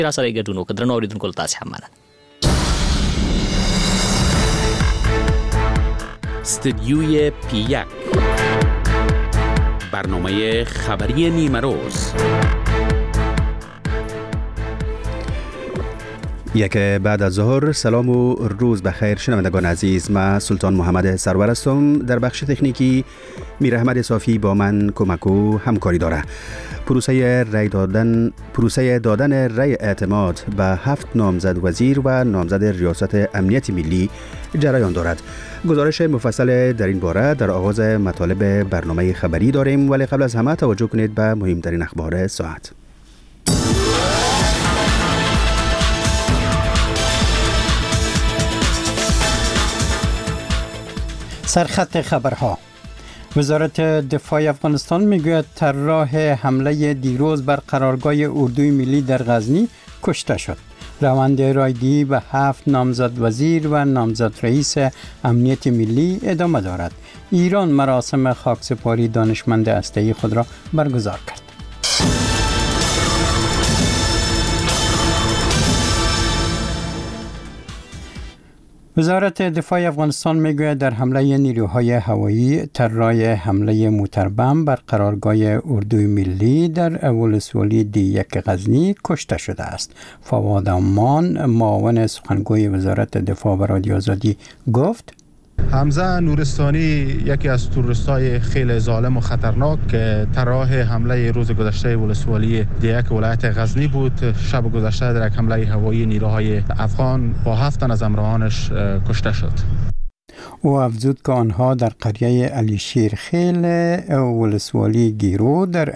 را سره ګډون وکړو. درنو اوریدونکو تاسو هم مننه. استدیوی P1 برنامه خبری نیمه روز. یک بعد از ظهر. سلام و روز بخیر شنوندگان عزیز. من سلطان محمد سرور هستم. در بخش تکنیکی میر احمد صافی با من کمک و همکاری داره. پروسه دادن رأی اعتماد به 7 نامزد وزیر و نامزد ریاست امنیت ملی جریان دارد. گزارش مفصل در این باره در آغاز مطالب برنامه خبری داریم، ولی قبل از همه توجه کنید به مهمترین اخبار ساعت. سرخط خبرها. وزارت دفاع افغانستان میگوید طراح حمله دیروز بر قرارگاه اردوی ملی در غزنی کشته شد. روند رایگیری به 7 نامزد وزیر و نامزد رئیس امنیت ملی ادامه دارد. ایران مراسم خاکسپاری دانشمند هسته‌ای خود را برگزار کرد. وزارت دفاع افغانستان میگوید در حمله نیروهای هوایی طراح حمله موتربم بر قرارگاه اردوی ملی در ولسوالی دی1 غزنی کشته شده است. فواد امان معاون سخنگوی وزارت دفاع به رادیو آزادی گفت حمزه نورستانی یکی از تروریستای خیلی ظالم و خطرناک که طراح حمله روز گذشته ولسوالی دیک ولایت غزنی بود، شب گذشته در یک حمله هوایی نیروهای افغان با 7 تن از همراهانش کشته شد. او افزود که آنها در قریه علی شیر خیل ولسوالی گیرو در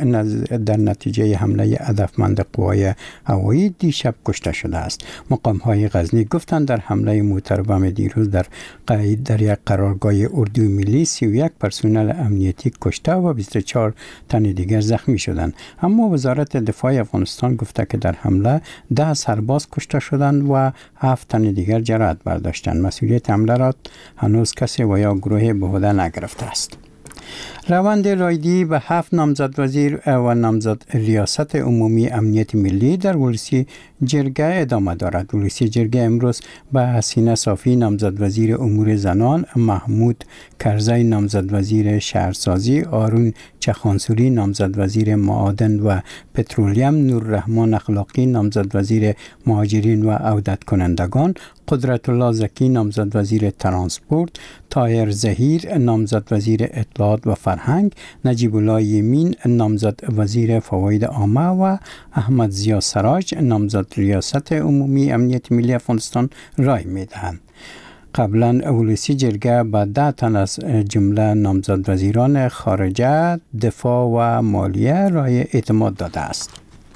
نتیجه حمله هدفمند قوای هوایی دیشب کشته شده است. مقام های غزنی گفتند در حمله موتربم دیروز در یک قرارگاه اردوی ملی 31 پرسنل امنیتی کشته و 24 تن دیگر زخمی شدند. اما وزارت دفاع افغانستان گفته که در حمله 10 سرباز کشته شدند و 7 تن دیگر جراحت برداشتند. مسئولیت حمله را هنوز کسی و یا گروه به عهده نگرفته است. روند رایگیری به 7 نامزد وزیر و نامزد ریاست عمومی امنیت ملی در ولسی جرگه ادامه دارد. ولسی جرگه امروز به حسینه صافی نامزد وزیر امور زنان، محمود کرزی نامزد وزیر شهرسازی، آرون چخانسوری نامزد وزیر معادن و پترولیم، نوررحمان اخلاقی نامزد وزیر مهاجرین و عودت کنندگان، قدرت الله زکی نامزد وزیر ترانسپورت، طاهر زهیر نامزد وزیر اطلاعات و فرهنگ، نجیب الله یمین نامزد وزیر فواید عامه و احمد ضیا سراج نامزد ریاست عمومی امنیت ملی افغانستان رای میدهند. قبلا ولسی جرگه به 10 تن از جمله نامزد وزیران خارجه، دفاع و مالیه رای اعتماد داده است.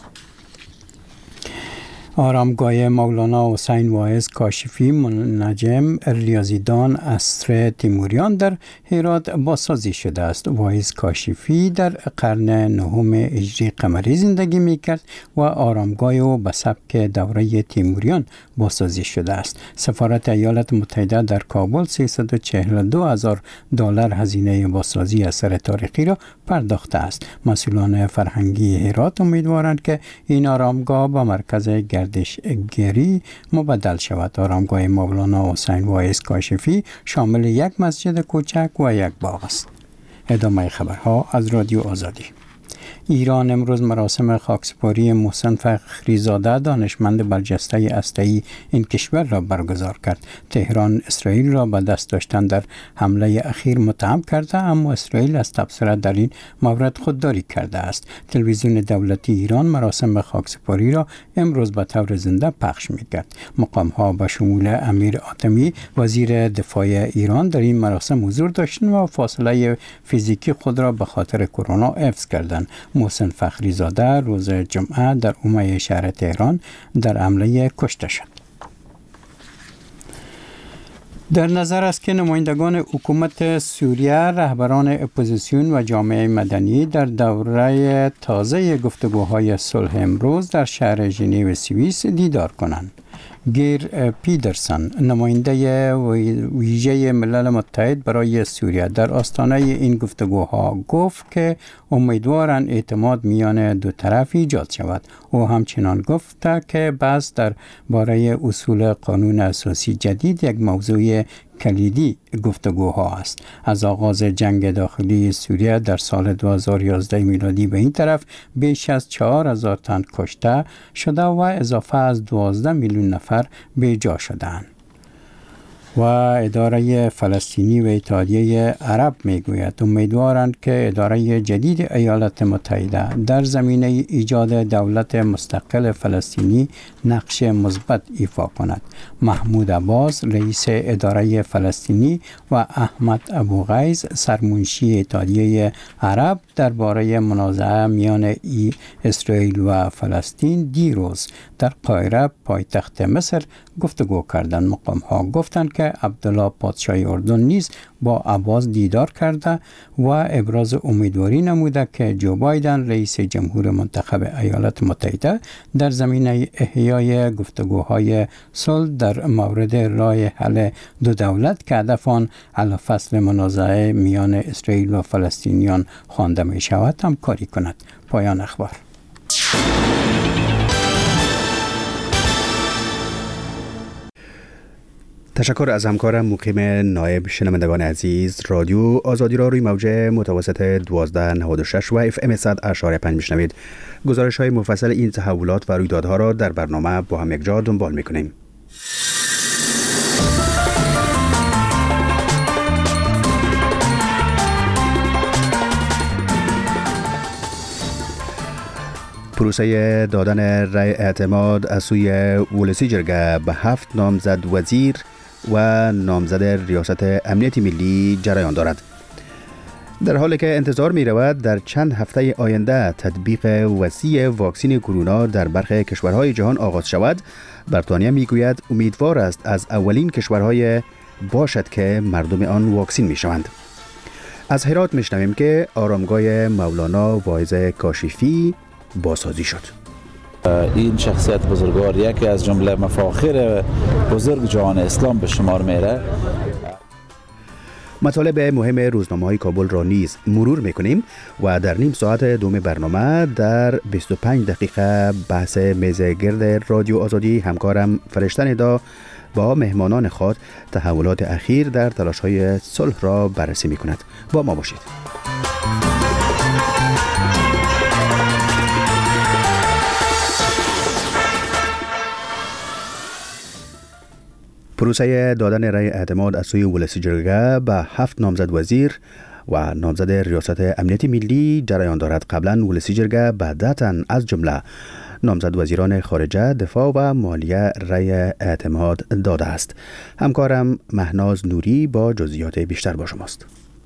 آرامگاه مولانا حسین واعظ کاشفی منجم ریاضیدان عصر تیموریان در هرات بازسازی شده است. واعظ کاشفی در قرن 9 هجری قمری زندگی میکرد و آرامگاه او به سبک دوره تیموریان بازسازی شده است. سفارت ایالات متحده در کابل $342,000 هزینه بازسازی اثر تاریخی را پرداخته است. مسئولان فرهنگی هرات امیدوارند که این آرامگاه به مرکز گردشگری مبدل شود. آرامگاه مولانا حسین واعظ کاشفی شامل یک مسجد کوچک و یک باغ است. ادامه خبرها از رادیو آزادی. ایران امروز مراسم خاکسپاری محسن فخریزاده دانشمند برجسته هسته‌ای این کشور را برگزار کرد. تهران اسرائیل را به دست داشتن در حمله اخیر متهم کرده، اما اسرائیل از تبصره در این مورد خودداری کرده است. تلویزیون دولتی ایران مراسم خاکسپاری را امروز به طور زنده پخش می‌کرد. مقام‌ها به شمول امیر آتمی وزیر دفاع ایران در این مراسم حضور داشتند و فاصله فیزیکی خود را به خاطر کرونا حفظ کردند. محسن فخریزاده روز جمعه در عمه شهر تهران در حمله کشته شد. در نظر است که نمایندگان حکومت سوریه، رهبران اپوزیسیون و جامعه مدنی در دوره تازه گفتگوهای صلح امروز در شهر ژنو سوئیس دیدار کنند. گیر پیدرسن نماینده ویژه ملل متحد برای سوریه در آستانه این گفتگوها گفت که امیدوارند اعتماد میان دو طرف ایجاد شود. او همچنان گفت که بحث در باره اصول قانون اساسی جدید یک موضوع کلیدی گفتگوها است. از آغاز جنگ داخلی سوریه در سال 2011 میلادی به این طرف بیش از 4,000 تن کشته شده و اضافه از 12 میلیون نفر به جا شدند. و اداره فلسطینی و اتحادیه عرب میگوید امیدوارند که اداره جدید ایالات متحده در زمینه ایجاد دولت مستقل فلسطینی نقش مثبت ایفا کند. محمود عباس رئیس اداره فلسطینی و احمد ابوغیث سرمنشی اتحادیه عرب درباره منازعه میان اسرائیل و فلسطین دیروز در قاهره پایتخت مصر گفتگو کردند. مقام ها گفتند که عبدالله پادشاه اردن نیز با عباس دیدار کرده و ابراز امیدواری نموده که جو بایدن رئیس جمهور منتخب ایالات متحده در زمینه احیای گفتگوهای صلح در مورد راه حل دو دولت که هدف آن حل فصل منازعه میان اسرائیل و فلسطینیان خوانده می شود همکاری کند. پایان اخبار. تشکر از همکارم مقیم نایب. شنوندگان عزیز، رادیو آزادی را روی موج متوسط 1296 و FM 100.5 میشنوید. گزارش های مفصل این تحولات و رویدادها را در برنامه با هم یک جا دنبال میکنیم. پروسه دادن رای اعتماد از سوی ولسی جرگه به 7 نامزد وزیر و نامزد ریاست امنیت ملی جریان دارد. در حالی که انتظار می رود در چند هفته آینده تطبیق وسیع واکسین کرونا در برخی کشورهای جهان آغاز شود، بریتانیا می گوید امیدوار است از اولین کشورهای باشد که مردم آن واکسین می شوند. از هرات می شنویم که آرامگاه مولانا واعظ کاشفی بازسازی شد. این شخصیت بزرگوار یکی از جمله مفاخر بزرگ جهان اسلام به شمار میره. مطالب مهم روزنامه‌های کابل را نیز مرور میکنیم و در نیم ساعت دوم برنامه در 25 دقیقه بحث میز گرد رادیو آزادی همکارم فرشته ندا با مهمانان خود تحولات اخیر در تلاش‌های صلح را بررسی میکند. با ما باشید. پروسه دادن رای اعتماد از سوی ولسی جرگه به 7 نامزد وزیر و نامزد ریاست امنیت ملی جریان دارد. قبلا ولسی جرگه به 10 تن از جمله نامزد وزیران خارجه، دفاع و مالیه رای اعتماد داده است. همکارم مهناز نوری با جزئیات بیشتر با شماست.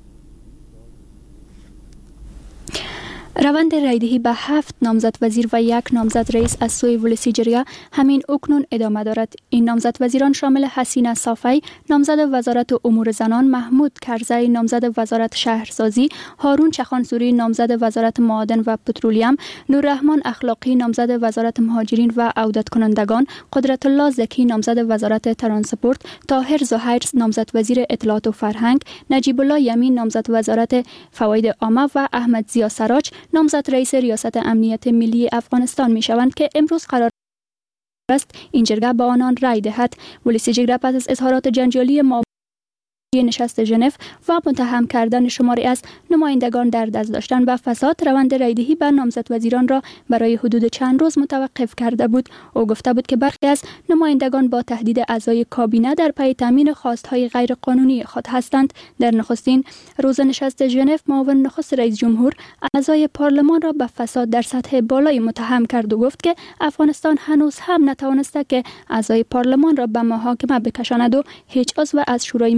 روند رایدهی به 7 نامزد وزیر و 1 نامزد رئیس از سوی ولسی جرگه همین اکنون ادامه دارد. این نامزد وزیران شامل حسینه صافی نامزد وزارت امور زنان، محمود کرزی نامزد وزارت شهرسازی، هارون چخانسوری نامزد وزارت معادن و پترولیم، نوررحمان اخلاقی نامزد وزارت مهاجرین و عودت کنندگان، قدرت الله زکی نامزد وزارت ترانسپورت، طاهر زهیر نامزد وزیر اطلاعات و فرهنگ، نجیب الله یمین نامزد وزارت فواید عامه و احمد ضیا سراج نامزد رئیس ریاست امنیت ملی افغانستان می شوند که امروز قرار است این جرگه با آنان رای دهد. ولسی جرگه پس از اظهارات جنجالی نشست ژنو و متهم کردن شماری از نمایندگان در دست داشتن و فساد روند رایدهی به نامزد وزیران را برای حدود چند روز متوقف کرده بود. او گفته بود که برخی از نمایندگان با تهدید اعضای کابینه در پی تامین خواستهای غیر قانونی خود هستند. در نخستین روز نشست ژنو معاون نخست رئیس جمهور اعضای پارلمان را به فساد در سطح بالای متهم کرد و گفت که افغانستان هنوز هم نتوانسته که اعضای پارلمان را به محاکمه بکشاند و هیچ عضو از شورای ملی حزب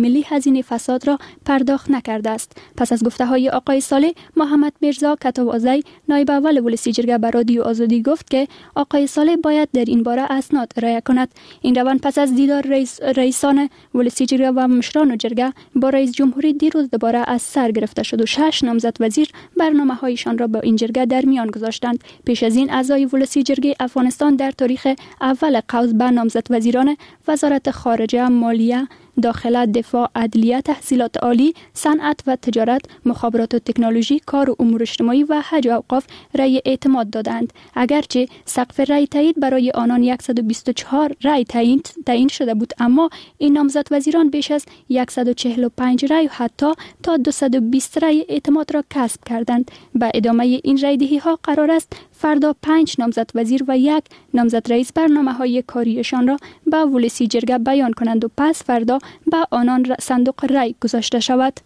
هزینه فساد را پرداخت نکرده است. پس از گفته‌های آقای صالح، محمد میرزا کتوازی نایب اول ولسی جرگه به رادیو آزادی گفت که آقای صالح باید در این باره اسناد ارائه کند. این روند پس از دیدار رئیسان ولسی جرگه و مشران جرگه با رئیس جمهوری دیروز دوباره از سر گرفته شد و 6 نامزد وزیر برنامه‌هایشان را با این جرگه در میان گذاشتند. پیش از این اعضای ولسی جرگه افغانستان در تاریخ اول قوس به نامزد وزیران وزارت خارجه، مالیه، داخله، دفاع، عدلیه، تحصیلات عالی، صنعت و تجارت، مخابرات و تکنولوژی، کار و امور اجتماعی و حج و اوقاف رأی اعتماد دادند. اگرچه سقف رأی تایید برای آنان 124 رأی تعیین شده بود، اما این نامزد وزیران بیش از 145 رأی و حتی تا 220 رأی اعتماد را کسب کردند. به ادامه این رأی دهی ها قرار است فردا 5 نامزد وزیر و 1 نامزد رئیس برنامه‌های کاریشان را به ولسی جرگه بیان کنند و پس فردا به آنان صندوق رأی گذاشته شود.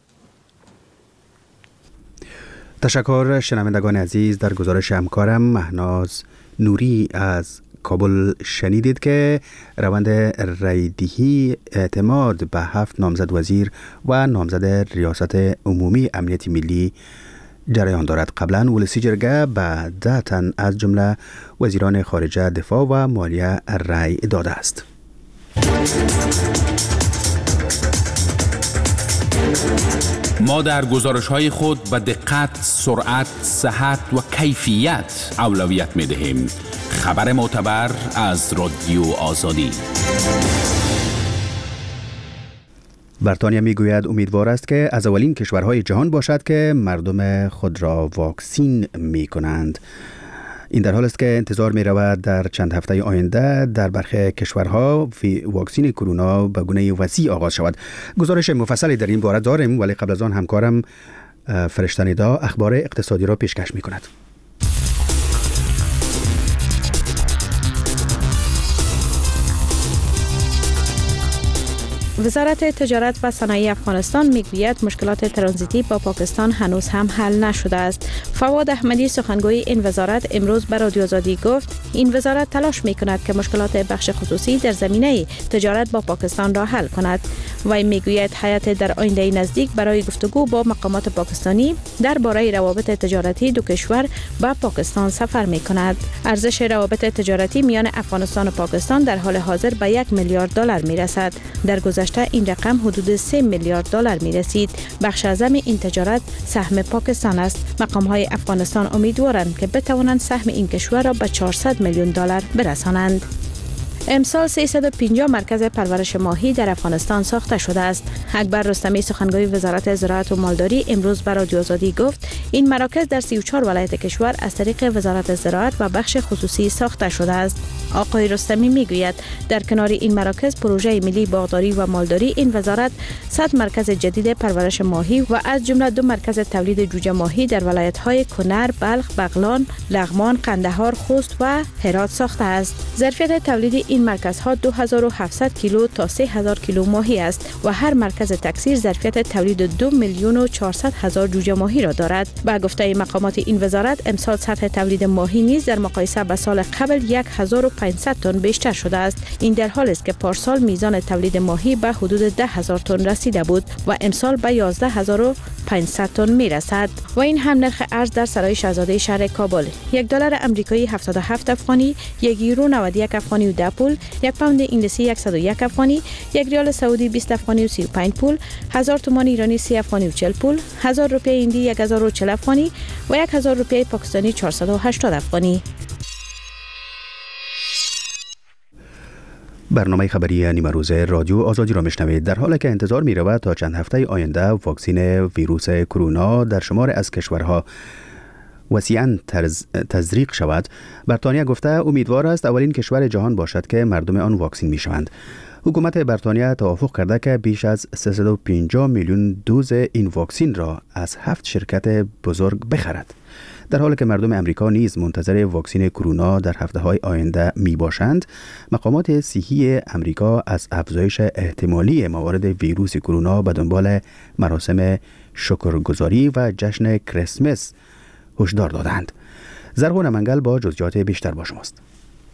تشکر شنوندگان عزیز. در گزارش همکارم مهناز نوری از کابل شنیدید که روند رأی‌دهی اعتماد به 7 نامزد وزیر و نامزد ریاست عمومی امنیت ملی جریان دارد. قبلا ولسی جرگه به 10 تن از جمله وزیران خارجه، دفاع و مالیه رأی داده است. ما در گزارش‌های خود به دقت، سرعت، صحت و کیفیت اولویت می‌دهیم. خبر معتبر از رادیو آزادی. بریتانیا میگوید امیدوار است که از اولین کشورهای جهان باشد که مردم خود را واکسین می‌کنند. این در حال است که انتظار می رود در چند هفته آینده در برخی کشورها واکسین کرونا به گونه وسیع آغاز شود. گزارش مفصلی در این باره داریم، ولی قبل از آن همکارم فرشته ندا اخبار اقتصادی را پیشکش می کند. وزارت تجارت و صنایع افغانستان میگوید مشکلات ترانزیتی با پاکستان هنوز هم حل نشده است. فواد احمدی سخنگوی این وزارت امروز به رادیو آزادی گفت این وزارت تلاش میکند که مشکلات بخش خصوصی در زمینه تجارت با پاکستان را حل کند. و میگوید هیئت در آینده نزدیک برای گفتگو با مقامات پاکستانی درباره روابط تجارتی دو کشور با پاکستان سفر میکند. ارزش روابط تجارتی میان افغانستان و پاکستان در حال حاضر به 1 میلیارد دلار میرسد. در گذشته این رقم حدود 3 میلیارد دلار می رسید. بخش اعظم این تجارت سهم پاکستان است. مقام‌های افغانستان امیدوارند که بتوانند سهم این کشور را به 400 میلیون دلار برسانند. امسال 350 مرکز پرورش ماهی در افغانستان ساخته شده است. اکبر رستمی سخنگوی وزارت زراعت و مالداری امروز به رادیو آزادی گفت این مراکز در 34 ولایت کشور از طریق وزارت زراعت و بخش خصوصی ساخته شده است. آقای رستمی میگوید در کنار این مراکز پروژه ملی باغداری و مالداری این وزارت 100 مرکز جدید پرورش ماهی و از جمله 2 مرکز تولید جوجه ماهی در ولایت‌های کنر، بلخ، بغلان، لغمان، قندهار، خوست و هرات ساخته است. ظرفیت تولید این مرکزها 2700 کیلو تا 3000 کیلو ماهی است و هر مرکز تکثیر ظرفیت تولید 2,400,000 جوجه ماهی را دارد. با گفته مقامات این وزارت امسال سطح تولید ماهی نیز در مقایسه با سال قبل 1500 تن بیشتر شده است. این در حالی است که پارسال میزان تولید ماهی به حدود 10,000 تن رسیده بود و امسال به 11,500 تن میرسد. و این هم نرخ ارز در سرای شاهزاده شهر کابل. $1 آمریکایی 77 افغانی، 1 یورو 91 افغانی و 10 پول، 1 پوند انگلیسی 101 افغانی، 1 ریال سعودی 20 افغانی و 35 پول، 1000 تومان ایرانی 30 افغانی و 40 پول، 1000 روپیه هندی 1040 افغانی و 1000 روپیه پاکستانی 480 افغانی. برنامه خبری نیمه روز رادیو آزادی را میشنوید. در حالی که انتظار می رود تا چند هفته آینده واکسین ویروس کرونا در شمار از کشورها وسیعاً تزریق شود، بریتانیا گفته امیدوار است اولین کشور جهان باشد که مردم آن واکسین می شوند. حکومت بریتانیا توافق کرده که بیش از 350 میلیون دوز این واکسین را از 7 شرکت بزرگ بخرد. در حالی که مردم امریکا نیز منتظر واکسین کرونا در هفته‌های آینده می باشند، مقامات صحی امریکا از افزایش احتمالی موارد ویروس کرونا به دنبال مراسم شکرگزاری و جشن کریسمس هشدار دادند. زرغون منگل با جزئیات بیشتر با شماست.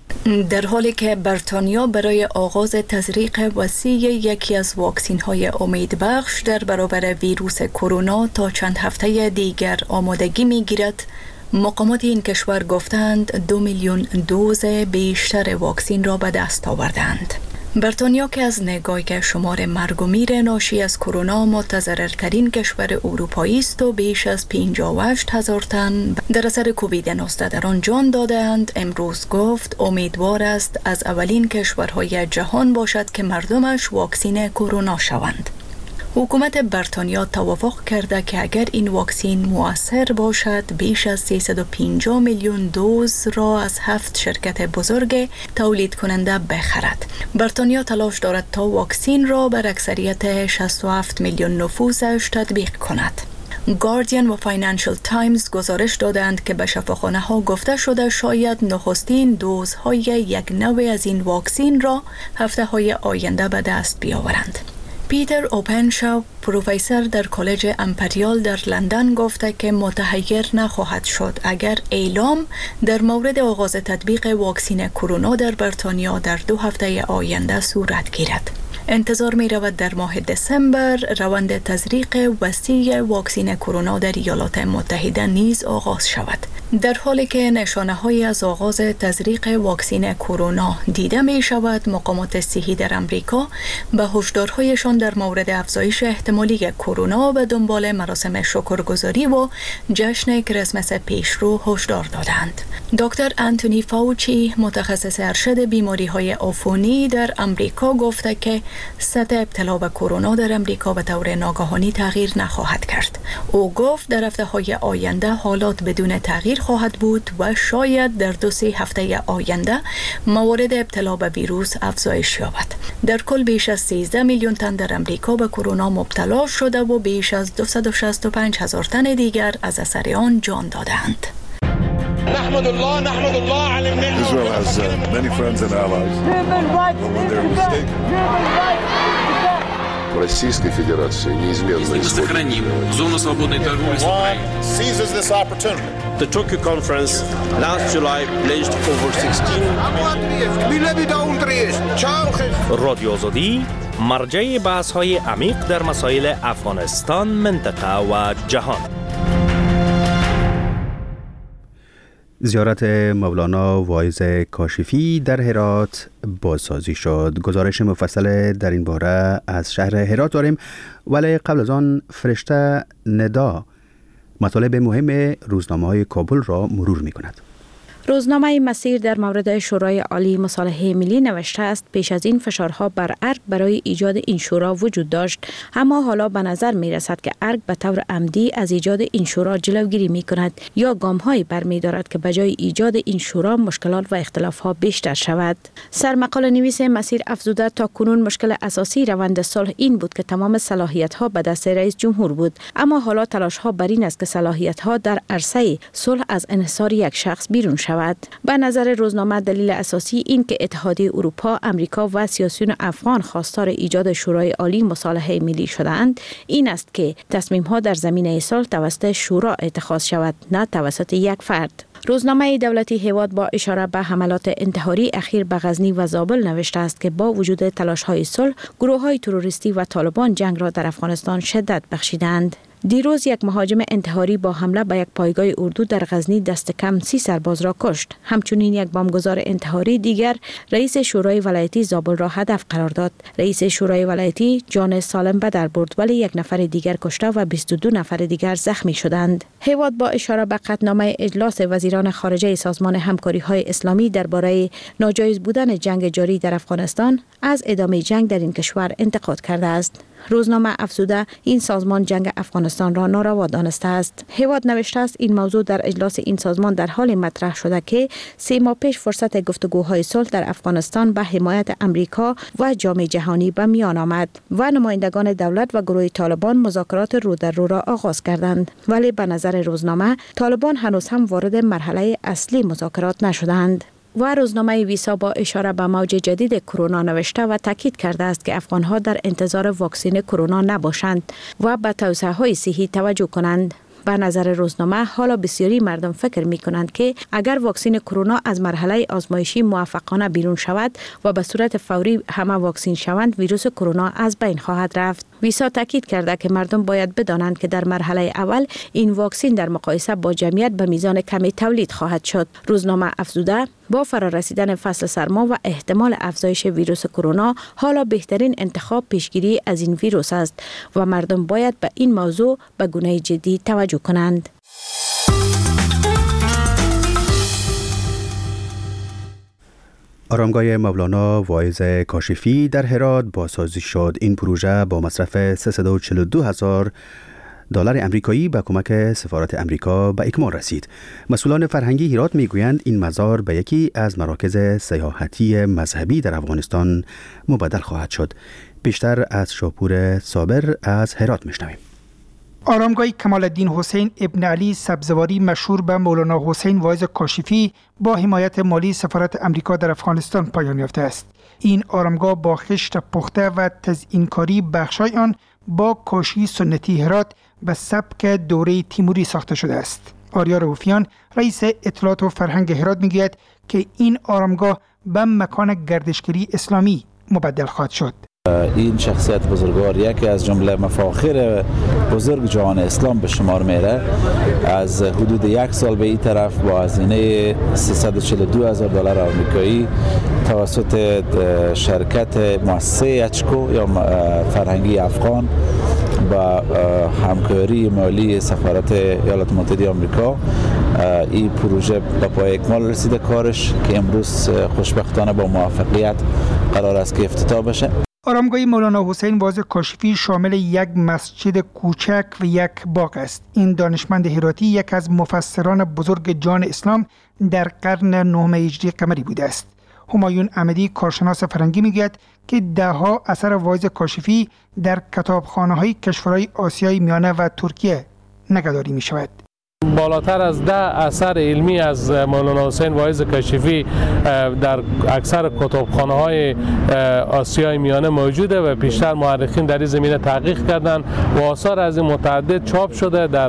در حالی که بریتانیا برای آغاز تزریق وسیع یکی از واکسین های امیدبخش در برابر ویروس کرونا تا چند هفته دیگر آمادگی می گیرد، مقامات این کشور گفتند 2 میلیون دوز بیشتر واکسین را به دست آوردند. بریتانیا که از نگاه شمار مرگ و میر ناشی از کرونا متضررترین کشور اروپایی است و بیش از 58,000 تن در اثر کووید 19 در آن جان دادند، امروز گفت امیدوار است از اولین کشورهای جهان باشد که مردمش واکسین کرونا شوند. حکومت بریتانیا توافق کرده که اگر این واکسین مؤثر باشد بیش از 350 میلیون دوز را از 7 شرکت بزرگ تولید کننده بخرد. بریتانیا تلاش دارد تا واکسین را بر اکثریت 67 میلیون نفوسش تطبیق کند. گاردین و فاینانشل تایمز گزارش دادند که به شفاخانه ها گفته شده شاید نخستین دوزهای یک نوع از این واکسین را هفته های آینده به دست بیاورند. پیتر اوپنشاو، پروفسور در کالج امپریال در لندن گفته که متحیر نخواهد شد اگر اعلام در مورد آغاز تطبیق واکسین کرونا در بریتانیا در 2 هفته آینده صورت گیرد. انتظار می رود در ماه دسامبر روند تزریق وسیع واکسین کرونا در ایالات متحده نیز آغاز شود. در حالی که نشانه های از آغاز تزریق واکسین کرونا دیده می شود، مقامات صحی در امریکا به هشدارهایشان در مورد افزایش احتمالی کرونا به دنبال مراسم شکرگزاری و جشن کریسمس پیشرو هشدار دادند. دکتر انتونی فاوچی، متخصص ارشد بیماری های عفونی در امریکا، گفته که سطح ابتلا به کرونا در امریکا به طور ناگهانی تغییر نخواهد کرد. او گفت در هفته‌های آینده حالات بدون تغییر خواهد بود و شاید در 2-3 هفته آینده موارد ابتلا به ویروس افزایش یابد. در کل بیش از 13 میلیون تن در امریکا به کرونا مبتلا شده و بیش از 265,000 تن دیگر از اثر آن جان دادند. نحمد الله على النعمة. Israel has many friends and allies. When they're mistaken. Российской Федерации неизменно сохраним зону свободной торговли с Украиной. Seizes this opportunity. The Tokyo conference last July pledged over 16. رادیو آزادی مرجع بحث‌های عمیق در مسائل افغانستان، منطقه و جهان. زیارت مولانا واعظ کاشفی در هرات بازسازی شد. گزارش مفصل در این باره از شهر هرات داریم، ولی قبل از آن فرشته ندا مطالب مهم روزنامه‌های کابل را مرور می‌کند. روزنامه مسیر در مورد شورای عالی مصالحه ملی نوشته است پیش از این فشارها بر ارگ برای ایجاد این شورا وجود داشت، اما حالا به نظر می رسد که ارگ به طور عمدی از ایجاد این شورا جلوگیری می کند یا گام‌هایی برمی دارد که بجای ایجاد این شورا مشکلات و اختلاف‌ها بیشتر شود. سرمقاله نویس مسیر افزوده تا کنون مشکل اساسی روند صلح این بود که تمام صلاحیت‌ها به دست رئیس جمهور بود، اما حالا تلاش‌ها بر این است که صلاحیت‌ها در عرصه صلح از انحصار یک شخص بیرون شود. به نظر روزنامه دلیل اساسی این که اتحادیه اروپا، امریکا و سیاسیون افغان خواستار ایجاد شورای عالی مصالحه ملی شدند این است که تصمیم‌ها در زمینه صلح توسط شورا اتخاذ شود، نه توسط یک فرد. روزنامه دولتی هیواد با اشاره به حملات انتحاری اخیر به غزنی و زابل نوشته است که با وجود تلاش‌های صلح، گروه‌های تروریستی و طالبان جنگ را در افغانستان شدت بخشیدند. دیروز یک مهاجم انتحاری با حمله به یک پایگاه اردو در غزنی دست کم 30 سرباز را کشت. همچنین یک بمبگذار انتحاری دیگر رئیس شورای ولایتی زابل را هدف قرار داد. رئیس شورای ولایتی جان سالم به در برد، ولی یک نفر دیگر کشته و 22 نفر دیگر زخمی شدند. هیواد با اشاره به قطعنامه اجلاس وزیران خارجه سازمان همکاری‌های اسلامی درباره ناجایز بودن جنگ جاری در افغانستان از ادامه جنگ در این کشور انتقاد کرده است. روزنامه افزوده این سازمان جنگ افغانستان را ناروا دانسته است. هیواد نوشته است این موضوع در اجلاس این سازمان در حال مطرح شده که 3 ماه پیش فرصت گفتگوهای صلح در افغانستان به حمایت امریکا و جامعه جهانی به میان آمد و نمایندگان دولت و گروه طالبان مذاکرات رو در رو را آغاز کردند، ولی به نظر روزنامه طالبان هنوز هم وارد مرحله اصلی مذاکرات نشدند. و روزنامه ویسا با اشاره به موج جدید کرونا نوشته و تاکید کرده است که افغان‌ها در انتظار واکسن کرونا نباشند و به توصیه‌های صحی توجه کنند. به نظر روزنامه حالا بسیاری مردم فکر می کنند که اگر واکسن کرونا از مرحله آزمایشی موفقانه بیرون شود و به صورت فوری همه واکسن شوند، ویروس کرونا از بین خواهد رفت. ویسا تاکید کرده که مردم باید بدانند که در مرحله اول این واکسن در مقایسه با جمعیت به میزان کمی تولید خواهد شد. روزنامه افزوده با فرارسیدن فصل سرما و احتمال افزایش ویروس کرونا، حالا بهترین انتخاب پیشگیری از این ویروس است و مردم باید به این موضوع به گونه جدی توجه کنند. آرامگاه مولانا واعظ کاشفی در هرات بازسازی شد. این پروژه با مصرف 342,000 دلار امریکایی به کمک سفارت امریکا به اکمال رسید. مسئولان فرهنگی هرات میگویند این مزار به یکی از مراکز سیاحتی مذهبی در افغانستان مبدل خواهد شد. بیشتر از شاپور صابر از هرات میشنویم. آرامگاه کمال الدین حسین ابن علی سبزواری مشهور به مولانا حسین واعظ کاشفی با حمایت مالی سفارت امریکا در افغانستان پایان یافته است. این آرامگاه با خشت پخته و تزئینکاری بخشای آن با کاشی سنتی هرات به سبک دوره تیموری ساخته شده است. آریا رؤوفیان رئیس اطلاعات و فرهنگ هرات میگوید که این آرامگاه به مکان گردشگری اسلامی مبدل خواهد شد. این شخصیت بزرگوار یکی از جمله مفاخر بزرگ جهان اسلام به شمار میره. از حدود 1 سال به این طرف با هزینه 342,000 دلار آمریکایی توسط شرکت مؤسسه اچکو یا فرهنگی افغان با همکاری مالی سفارت ایالات متحده آمریکا این پروژه به پای اکمال رسیده کارش که امروز خوشبختانه با موفقیت قرار است که افتتاح بشه. آرامگاه مولانا حسین واعظ کاشفی شامل یک مسجد کوچک و یک باغ است. این دانشمند هراتی یک از مفسران بزرگ جان اسلام در قرن 9 هجری قمری بوده است. همایون احمدی کارشناس فرهنگی میگوید که دهها اثر واعظ کاشفی در کتابخانه‌های کشورهای آسیای میانه و ترکیه نگهداری می شود. بالاتر از 10 اثر علمی از مولانا حسین واعظ کاشفی در اکثر کتابخانه‌های آسیای میانه موجوده و پیشتر مورخین در این زمینه تحقیق کردند و آثار از این متعدد چاپ شده در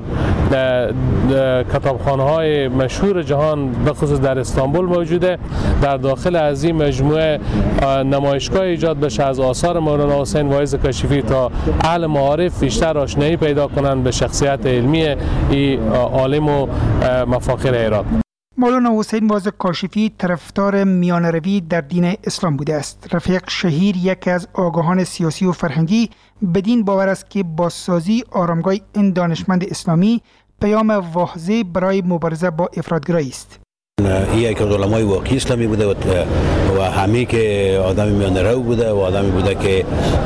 کتابخانه‌های مشهور جهان، به خصوص در استانبول موجوده. در داخل از این مجموعه نمایشگاه ایجاد بشه از آثار مولانا حسین واعظ کاشفی تا اهل معارف بیشتر آشنایی پیدا کنند به شخصیت علمی این عالم و مفاخر هرات. مولانا حسین واعظ کاشفی طرفدار میانه‌روی در دین اسلام بوده است. رفیق شهیر یکی از آگاهان سیاسی و فرهنگی بدین باور است که بازسازی آرامگاه این دانشمند اسلامی پیام واضح برای مبارزه با افراطگرایی است. یک از علمای واقعی اسلامی بوده و همه که آدم میانه‌رو بوده و آدمی بوده که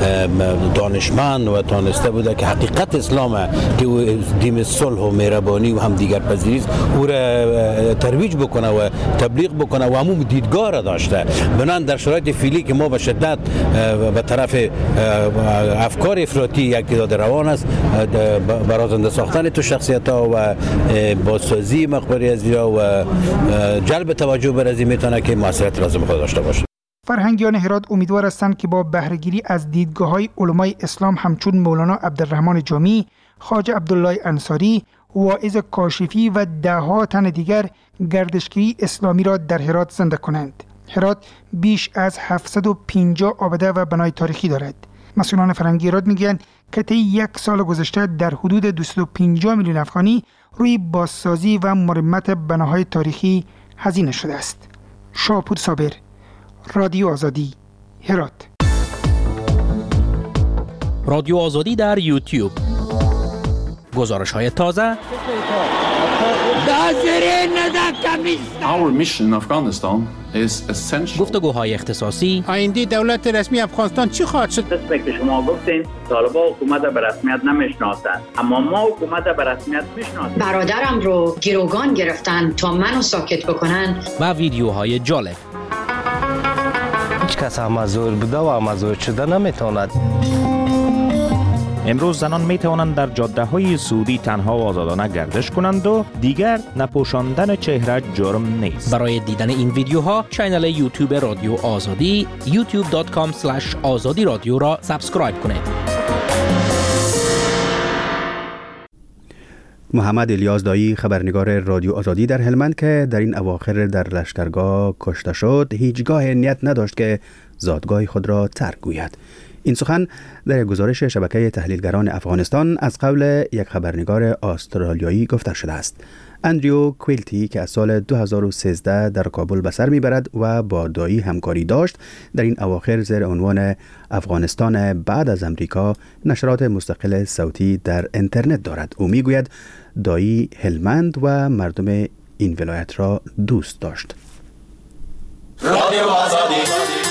دانشمند و دانسته بوده که حقیقت اسلام که دین صلح و مهربانی و هم دیگر پذیری است او را ترویج بکنه و تبلیغ بکنه و عموم دیدگاه را داشته. بنابراین در شرایط فعلی که ما به شدت به طرف افکار افراطی یک داده روان است، برازنده ساختن تو شخصیت‌ها و بازسازی مقبره از و جلب توجه بر ازی میتونه که موثریت لازم خود داشته باشه. فرهنگیان هرات امیدوار هستند که با بهره‌گیری از دیدگاه‌های علمای اسلام همچون مولانا عبدالرحمن جامی، خواجه عبدالله انصاری، واعظ کاشفی و ده‌ها تن دیگر گردشگری اسلامی را در هرات زنده کنند. هرات بیش از 750 آبده و بنای تاریخی دارد. مسئولان فرهنگی هرات میگویند که طی 1 سال گذشته در حدود 250 میلیون افغانی روی بازسازی و مرمت بناهای تاریخی هزینه شده است. شاپور صابر، رادیو آزادی، هرات. رادیو آزادی در یوتیوب. گزارش‌های تازه. Our mission in Afghanistan is essential. گفتگوهای اختصاصی. آینده دولت رسمی افغانستان چی خواهد شد؟ دست که شما گفتین طالبان حکومت به رسمیت نمیشناسند، اما ما حکومت به رسمیت میشناسیم. برادرم رو گروگان گرفتن تا منو ساکت بکنن. و ویدیوهای جالب. هیچ کس مزور بوده و مزور شده نمیتواند. امروز زنان می توانند در جاده های سعودی تنها و آزادانه گردش کنند و دیگر نپوشاندن چهره جرم نیست. برای دیدن این ویدیوها کانال یوتیوب رادیو آزادی youtube.com/azadi رادیو را سابسکرایب کنید. محمد الیاس دایی خبرنگار رادیو آزادی در هلمند که در این اواخر در لشکرگاه کشته شد هیچگاه نیت نداشت که زادگاه خود را ترک گوید. این سخن در گزارش شبکه تحلیلگران افغانستان از قول یک خبرنگار استرالیایی گفته شده است. اندریو کویلتی که از سال 2013 در کابل به سر میبرد و با دایی همکاری داشت، در این اواخر زیر عنوان افغانستان بعد از امریکا نشرات مستقل صوتی در اینترنت دارد. او میگوید دایی هلمند و مردم این ولایت را دوست داشت. رادیو آزادی.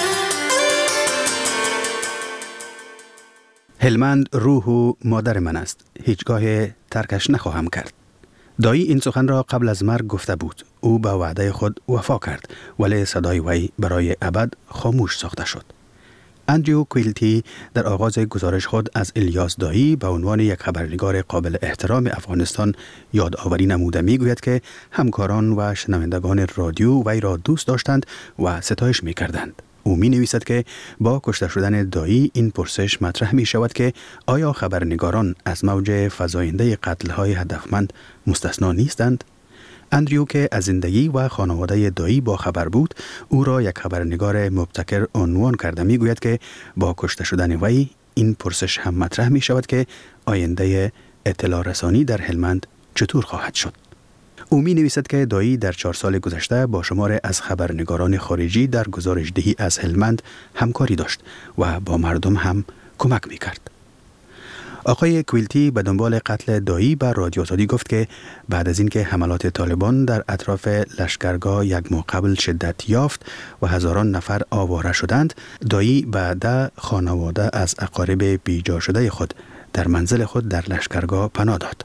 هلمند روح و مادر من است، هیچگاه ترکش نخواهم کرد. دایی این سخن را قبل از مرگ گفته بود. او به وعده خود وفا کرد، ولی صدای وی برای ابد خاموش ساخته شد. اندریو کویلتی در آغاز گزارش خود از الیاس دایی به عنوان یک خبرنگار قابل احترام افغانستان یادآوری نموده میگوید که همکاران و شنوندگان رادیو وی را دوست داشتند و ستایش میکردند. او می نویسد که با کشته شدن دایی این پرسش مطرح می شود که آیا خبرنگاران از موج فزاینده قتل‌های هدفمند مستثنا نیستند؟ اندریو که از زندگی و خانواده دایی با خبر بود، او را یک خبرنگار مبتکر عنوان کرده می گوید که با کشته شدن وی این پرسش هم مطرح می شود که آینده اطلاع رسانی در هلمند چطور خواهد شد؟ او می نویسد که دایی در 4 سال گذشته با شمار از خبرنگاران خارجی در گزارش دهی از هلمند همکاری داشت و با مردم هم کمک می کرد. آقای کویلتی به دنبال قتل دایی به رادیو آزادی گفت که بعد از اینکه حملات طالبان در اطراف لشکرگاه یک ماه قبل شدت یافت و هزاران نفر آواره شدند، دایی بعد خانواده از اقارب بیجا شده خود در منزل خود در لشکرگاه پناه داد.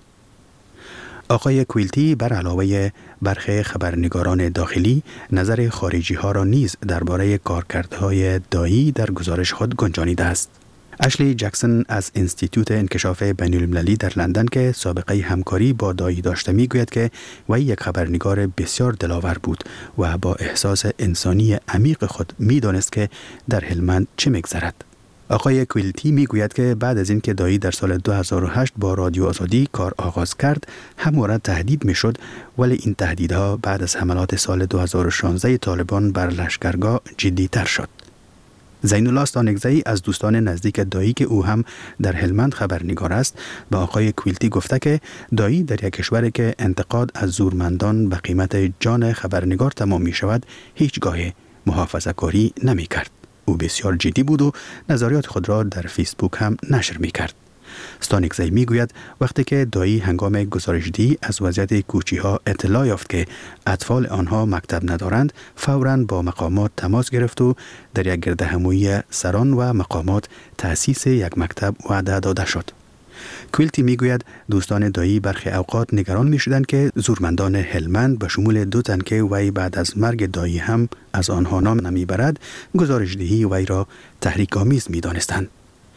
آقای کویلتی بر علاوه برخی خبرنگاران داخلی نظر خارجی ها را نیز درباره کارکردهای دایی در گزارش خود گنجانیده است. اشلی جکسون از انستیتوت انکشاف بین‌المللی در لندن که سابقه همکاری با دایی داشته میگوید که وی یک خبرنگار بسیار دلاور بود و با احساس انسانی عمیق خود میدانست که در هلمند چه میگذرد. آقای کویلتی میگوید که بعد از اینکه دایی در سال 2008 با رادیو آزادی کار آغاز کرد، همواره تهدید میشد، ولی این تهدیدها بعد از حملات سال 2016 طالبان بر لشکرگاه جدی‌تر شد. زین الله استانکزی از دوستان نزدیک دایی که او هم در هلمند خبرنگار است، به آقای کویلتی گفته که دایی در یک کشوری که انتقاد از زورمندان به قیمت جان خبرنگار تمام می شود، هیچگاه محافظه‌کاری نمی کرد. او بسیار جدی بود و نظریات خود را در فیسبوک هم نشر می کرد. استانکزی می گوید وقتی که دایی هنگام گزارش‌دهی از وضعیت کوچی‌ها اطلاع یافت که اطفال آنها مکتب ندارند، فوراً با مقامات تماس گرفت و در یک گردهمایی سران و مقامات تأسیس یک مکتب وعده داده شد. کویلتی می گوید دوستان دایی برخی اوقات نگران می شدند که زورمندان هلمند به شمول 2 تن که وی بعد از مرگ دایی هم از آنها نام نمی برد، گزارش‌دهی وی را تحریک‌آمیز می دانستند.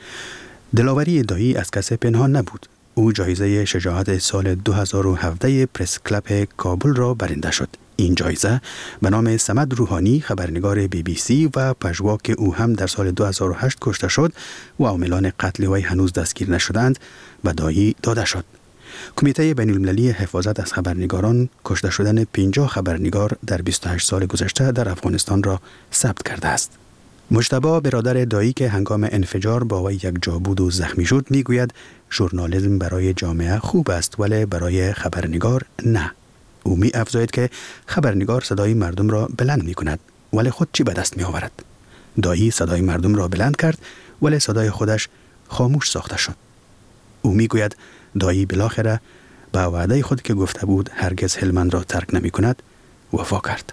دلاوری دایی از کسی پنهان نبود. او جایزه شجاعت سال 2017 پرس کلب کابل را برنده شد. این جایزه به نام صمد روحانی خبرنگار BBC و پژوا که او هم در سال 2008 کشته شد و عاملان قتل وی هنوز دستگیر نشدند به دایی داده شد. کمیته بین‌المللی حفاظت از خبرنگاران کشته شدن 50 خبرنگار در 28 سال گذشته در افغانستان را ثبت کرده است. مجتبی برادر دایی که هنگام انفجار با وی یک جا بود و زخمی شد میگوید ژورنالیسم برای جامعه خوب است ولی برای خبرنگار نه. او می افزاید که خبرنگار صدای مردم را بلند می کند ولی خود چی به دست می آورد؟ دایی صدای مردم را بلند کرد ولی صدای خودش خاموش ساخته شد. او می گوید دایی بالاخره به وعده خود که گفته بود هرگز هلمند را ترک نمی کند وفا کرد.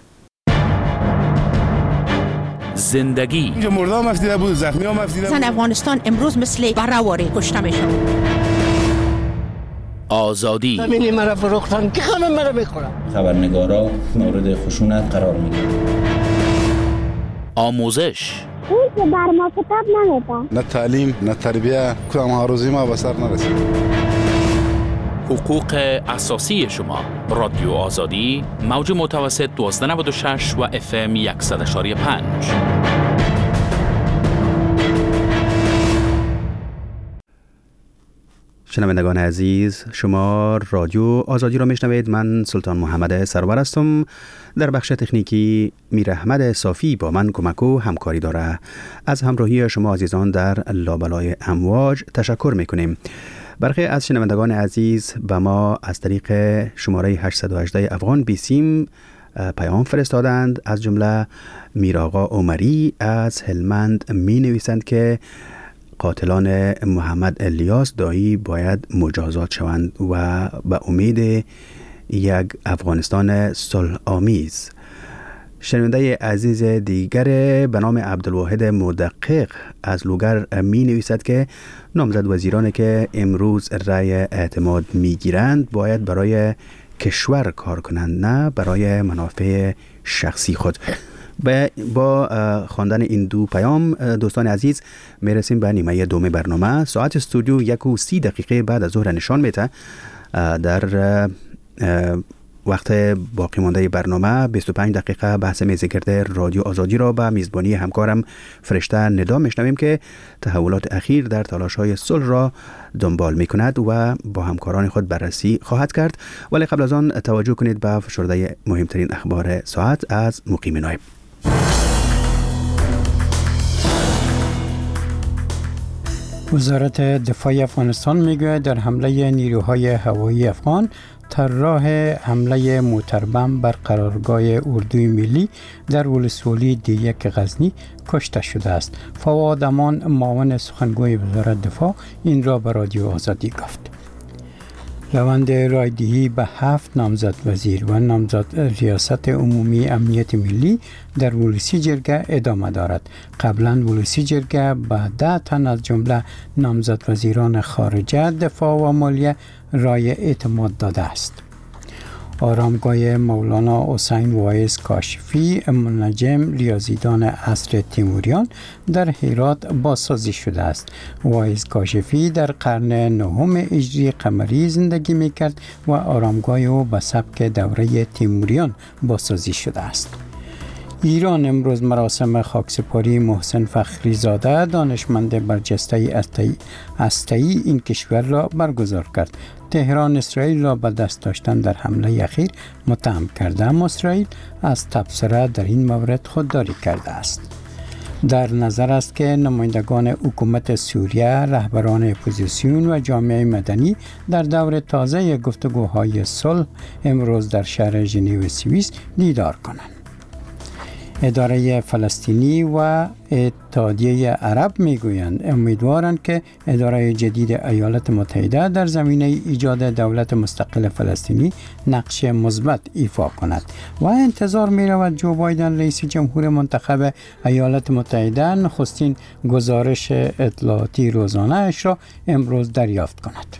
زندگی اینجا مردا هم افتیده بود، زخمی هم افتیده بود. زن افغانستان امروز مثل برهواری کشته میشن. آزادی همینی مرا فروختن که خانم مرا میخورم. خبرنگارا مورد خشونت قرار میگیرن. آموزش اون که بر ما کتاب نمیده. نه تعلیم نه تربیه، کدام هاروزی ما به سر نرسید. حقوق اساسی شما. رادیو آزادی موج متوسط 1296 و FM 100.5. شنوندگان عزیز، شما رادیو آزادی را میشنوید. من سلطان محمد سرور هستم. در بخش تکنیکی میر احمد صافی با من کمک و همکاری داره. از همراهی شما عزیزان در لابلای امواج تشکر میکنیم. برخی از شنوندگان عزیز به ما از طریق شماره 818 افغان بیسیم پیام فرستادند. از جمله میرآقا عمری از هلمند می نویسند که قاتلان محمد الیاس دایی باید مجازات شوند و به امید یک افغانستان صلح آمیز. شنونده عزیز دیگر به نام عبدالواحد مدقق از لوگر می نویسد که نامزد وزیرانی که امروز رأی اعتماد می گیرند باید برای کشور کار کنند، نه برای منافع شخصی خود. با خواندن این دو پیام دوستان عزیز میرسیم به نیمه دوم برنامه. ساعت استودیو 1:30 بعد از ظهر نشان میده. در وقت باقی مانده برنامه 25 دقیقه بحث میزگرد رادیو آزادی را به میزبانی همکارم فرشته ندا میشنویم که تحولات اخیر در تلاش‌های صلح را دنبال میکند و با همکاران خود بررسی خواهد کرد. ولی قبل از آن توجه کنید به فشرده مهمترین اخبار ساعت از مقیم نایب. وزارت دفاع افغانستان میگوید در حمله نیروهای هوایی افغان طراح حمله موتربم بر قرارگاه اردوی ملی در ولسوالی دیک غزنی کشته شده است. فواد امان معاون سخنگوی وزارت دفاع این را به رادیو آزادی گفت. روند رایدهی به 7 نامزد وزیر و نامزد ریاست عمومی امنیت ملی در ولسی جرگه ادامه دارد. قبلا ولسی جرگه به 10 تن از جمله نامزد وزیران خارجه، دفاع و مالیه رای اعتماد داده است. آرامگاه مولانا حسین وایز کاشفی منجم ریاضیدان عصر تیموریان در هرات بازسازی شده است. وایز کاشفی در قرن 9 هجری قمری زندگی میکرد و آرامگاه او به سبک دوره تیموریان بازسازی شده است. ایران امروز مراسم خاکسپاری محسن فخری زاده دانشمند برجسته هسته‌ای این کشور را برگزار کرد. تهران اسرائیل را به دست داشتن در حمله اخیر متهم کرده، اما اسرائیل از تبصره در این مورد خودداری کرده است. در نظر است که نمایندگان حکومت سوریه، رهبران اپوزیسیون و جامعه مدنی در دور تازه گفتگوهای صلح امروز در شهر ژنو سوئیس دیدار کنند. اداره فلسطینی و اتحادیه عرب میگویند امیدوارند که اداره جدید ایالات متحده در زمینه ایجاد دولت مستقل فلسطینی نقش مثبت ایفا کند و انتظار می رود جو بایدن رئیس جمهور منتخب ایالات متحده نخستین گزارش اطلاعاتی روزانه اش را امروز دریافت کند.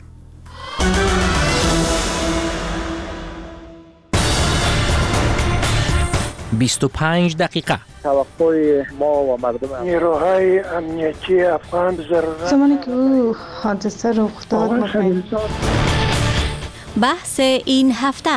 25 دقیقه. توقع ما و مردم نیروهای امنیتی افغان ضرورت زمانی که او حادثه رخ داد بحث این هفته.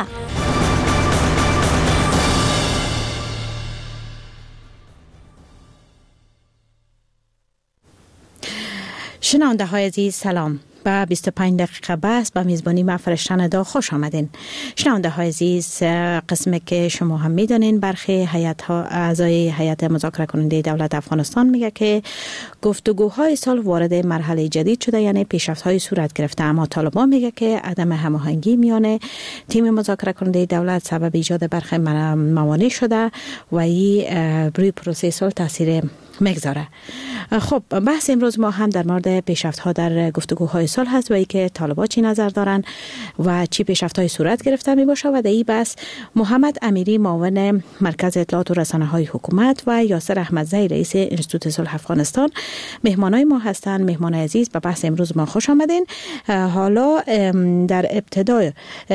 شنونده های عزیز سلام. با 25 دقیقه بحث با میزبانی من فرشته ندا خوش آمدین. شنونده های عزیز، قسمی که شما هم میدونین برخی اعضای هیئت مذاکره کننده دولت افغانستان میگه که گفتگوهای صلح وارد مرحله جدید شده، یعنی پیشرفت‌های صورت گرفته، اما طالبان میگه که عدم هماهنگی میان تیم مذاکره کننده دولت سبب ایجاد برخی موانع شده و این روی پروسه صلح تاثیر میگذاره. خب بحث امروز ما هم در مورد پیشرفت‌ها در گفتگوهای صلح هست و ای که طالبان چی نظر دارن و چی پیشرفت‌های صورت گرفته می باشه و در این بحث محمد امیری معاون مرکز اطلاعات و رسانه‌های حکومت و یاسر احمدزی رئیس انستیتوت صلح افغانستان مهمانای ما هستند. مهمان عزیز به بحث امروز ما خوش آمدین. حالا در ابتدا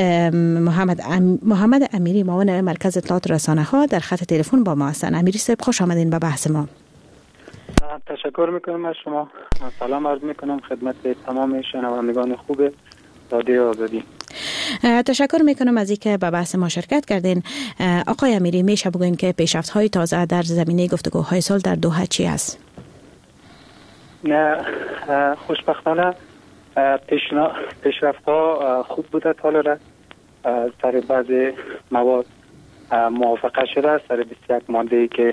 محمد امیری معاون مرکز اطلاعات و رسانه‌ها در خط تلفن با ما هستند. امیری صاحب خوش آمدین به بحث ما. تشکر میکنم از شما. سلام عرض میکنم خدمت تمام شنوندگان خوب رادیو آزادی. تشکر میکنم از اینکه به بحث ما شرکت کردین. آقای امیری، میشه بگوین که پیشرفت‌های تازه در زمینه گفتگوهای صلح در دوحه چی است؟ خوشبختانه پیشرفت ها خوب بوده تا سر بعضی مواد موافقه شده، سر 21 ماده که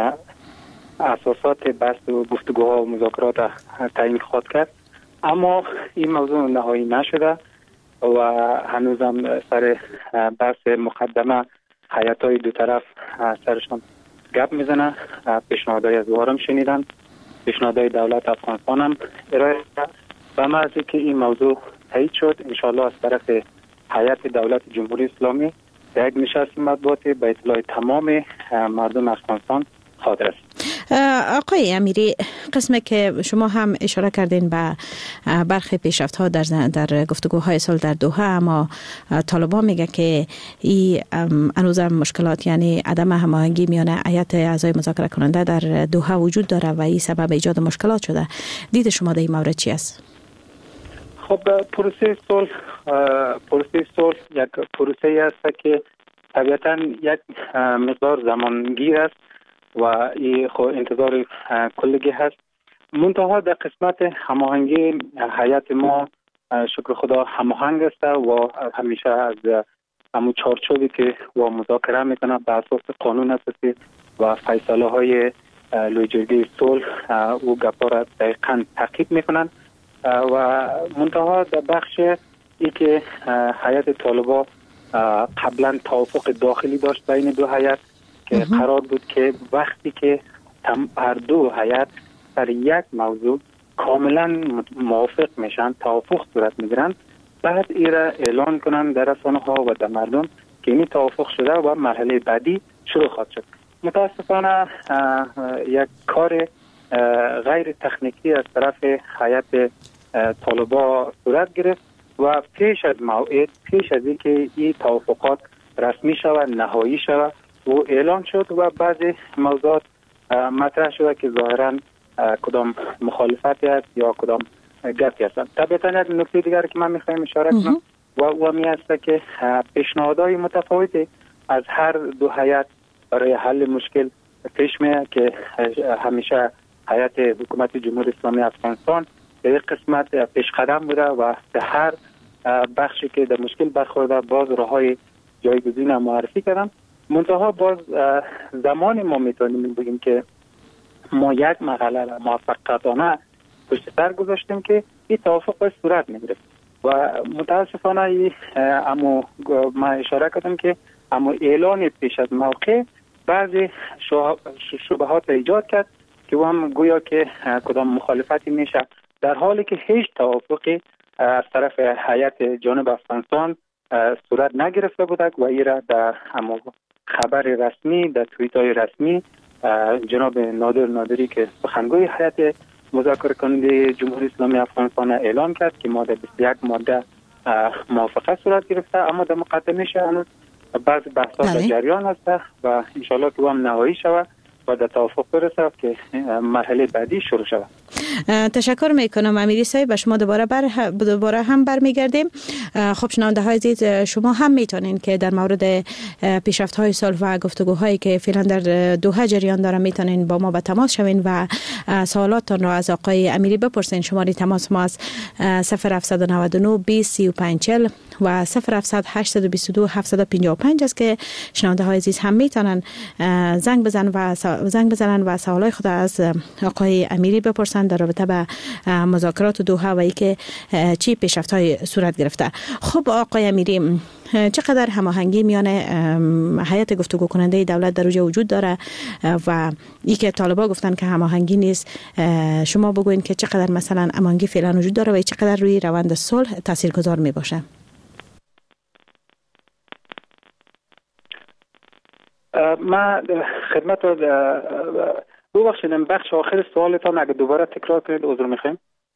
اساسات بحث و گفتگوها و مذاکرات تعیین خواهد کرد، اما این موضوع نهایی نشده و هنوزم سر بحث مقدمه هیئت‌های دو طرف سرشان گپ میزنه. پیشنهادهای از وارم شنیدن، پیشنهادهای دولت افغانستان هم ارائه شده و مرزی که این موضوع تایید شد انشاءالله از طرف هیئت دولت جمهوری اسلامی در یک نشست مطبوعاتی به اطلاع تمام مردم افغانستان خواهد رسید. آقای امیری، قسمی که شما هم اشاره کردین به برخی پیشرفت‌ها در گفتگوهای صلح در دوحه، اما طالبان میگه که این هنوزم مشکلات یعنی عدم هماهنگی میان هیئت اعضای مذاکره کننده در دوحه وجود داره و این سبب ایجاد مشکلات شده. دید شما در این مورد چی است؟ خب پروسه صلح یک پروسه است که طبیعتاً یک مقدار زمانگیر است و این خو انتظار کلگی هست. منتها در قسمت هماهنگی هیئت ما شکر خدا هماهنگ است و همیشه از همون چارچوبی که و مذاکره میکنه به اساس قانون اساسی و فیصله های لویجرگی صلح و گپا را دقیقاً تعقیب میکنن و منتها در بخش ای که هیئت طالبان قبلا توافق داخلی داشت بین دو هیئت که قرار بود که وقتی که هر دو هیئت در یک موضوع کاملا موافق میشن، توافق صورت میگیرن، بعد این را اعلان کنن در رسانه ها و در مردم که این توافق شده و مرحله بعدی شروع خواهد شد. متاسفانه یک کار غیر تکنیکی از طرف هیئت طالبان صورت گرفت و پیش از موعد، پیش از اینکه این توافقات رسمی شود، نهایی شود و اعلان شد و بعضی موضوعات مطرح شده که ظاهرا کدام مخالفتی است یا کدام گپی است. طبعا یک نکته دیگر که من میخوایم اشاره کنم و می است که پیشنهادهای متفاوتی از هر دو هیئت برای حل مشکل پیش میاد که همیشه هیئت حکومت جمهوری اسلامی افغانستان به یک قسمت پیش قدم بوده و به هر بخشی که در مشکل برخورده باز راههای جایگزین معرفی کردن. منتها باز زمان ما میتونیم بگیم که ما یک مرحله را موفقیتانه پشت سر گذاشتیم که این توافق باید صورت میگرفت و متاسفانه اما ما اشاره کردم که اما اعلان پیش از موقع بعضی شبهات ایجاد کرد که هم گویا که کدام مخالفتی میشه، در حالی که هیچ توافقی از طرف هیئت جانب افغانستان صورت نگرفته بودند و این را در خبر رسمی، در توییت های رسمی جناب نادر نادری که سخنگوی هیئت مذاکره کننده جمهوری اسلامی افغانستان اعلان کرد که ماده 21 ماده موافقه صورت گرفته، اما در مقدمش هنوز بعض بحثات در جریان است و انشالله که هم نهایی شود و در توافق برسد که مرحله بعدی شروع شود. تشکر میکنم امیری صاحب. به شما دوباره هم برمیگردیم. خب شنونده های عزیز، شما هم میتونین که در مورد پیشرفت های صلح و گفتگوهایی که فعلا در دوحه جریان داره میتونین با ما به تماس شوین و سوالاتتان را از آقای امیری بپرسین. شماره تماس ما از 0799 20 35 40 و 0700 822 755 است که شنونده های عزیز هم میتونن زنگ بزنن و سوالای خود از آقای امیری بپرسن در رابطه به مذاکرات دوحه و اینکه چی پیشرفت‌های صورت گرفته. خب آقای امیری، چقدر هماهنگی میان هیئت گفتگو کننده دولت در اونجا وجود داره و این که طالبان گفتن که هماهنگی نیست، شما بگوین که چقدر مثلا هماهنگی فعلا وجود داره و چقدر روی روند صلح تاثیرگذار می باشه؟ ما خدمت ببخشید بخش آخر سوالتان اگه دوباره تکرار کنید عذر میخوایم.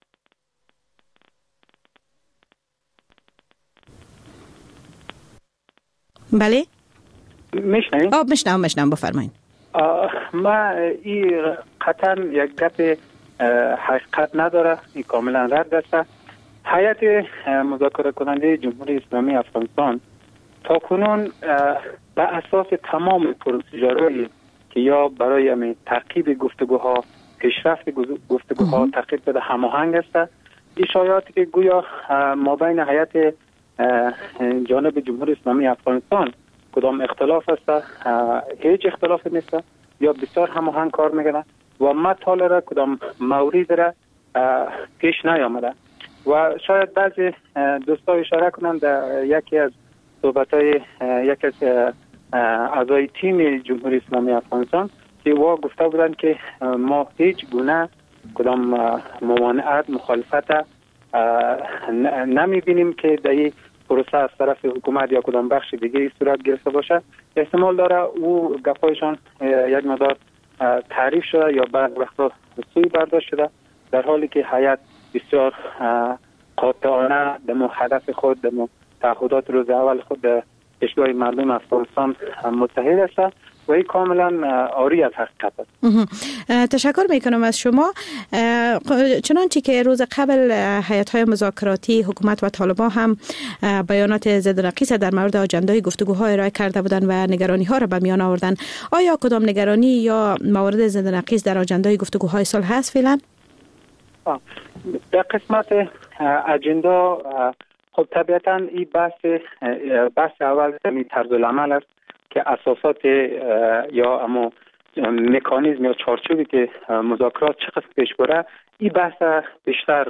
بله میشنید؟ میشنم بفرمایید. ما این قطعا یک گپ حقیقت نداره، این کاملا رد است. هیئت مذاکره کننده جمهوری اسلامی افغانستان تا کنون به اساس تمام پروسیجرهایی که یا برای تعقیب گفتگوها، پیشرفت گفتگوها تعقیب بده هماهنگ است این شایعاتی که گویا ما بین هیئت جانب جمهوری اسلامی افغانستان کدام اختلاف است، هیچ اختلاف نیست یا بسیار هماهنگ کار میکنن و مطالب را کدام مورد را پیش نیامده. و شاید بعضی دوستا اشاره کنند یکی از صحبت‌های یکی از اعضای تیم جمهوری اسلامی افغانستان که گفته بودند که ما هیچ گونه کدام ممانعت مخالفت نمیبینیم که در این پروسه از طرف حکومت یا کدام بخش دیگه صورت گرفته باشه. احتمال داره او گپایشان یک مقدار تعریف شده یا بعد وقتا سوی برداشت شده، در حالی که هیئت بسیار قاطعانه دمو هدف خود دمو تعهدات روز اول خود به پیشگاه مردم افغانستان متحد است و این کاملا عاری از حقیقت است. تشکر میکنم از شما. چنانچه که روز قبل هیئت‌های مذاکراتی حکومت و طالبان هم بیانات ضد نقیص در مورد آجندای گفتگوها ارائه کرده بودند و نگرانی ها را به میان آوردند، آیا کدام نگرانی یا موارد ضد نقیص در آجندای گفتگوهای صلح هست فعلا؟ در قسمت اجندا خب طبیعتا این بحث اول می طرز العمل است که اساسات یا اما مکانیزم یا چارچوبی که مذاکرات چقدر پیش بره، این بحث بیشتر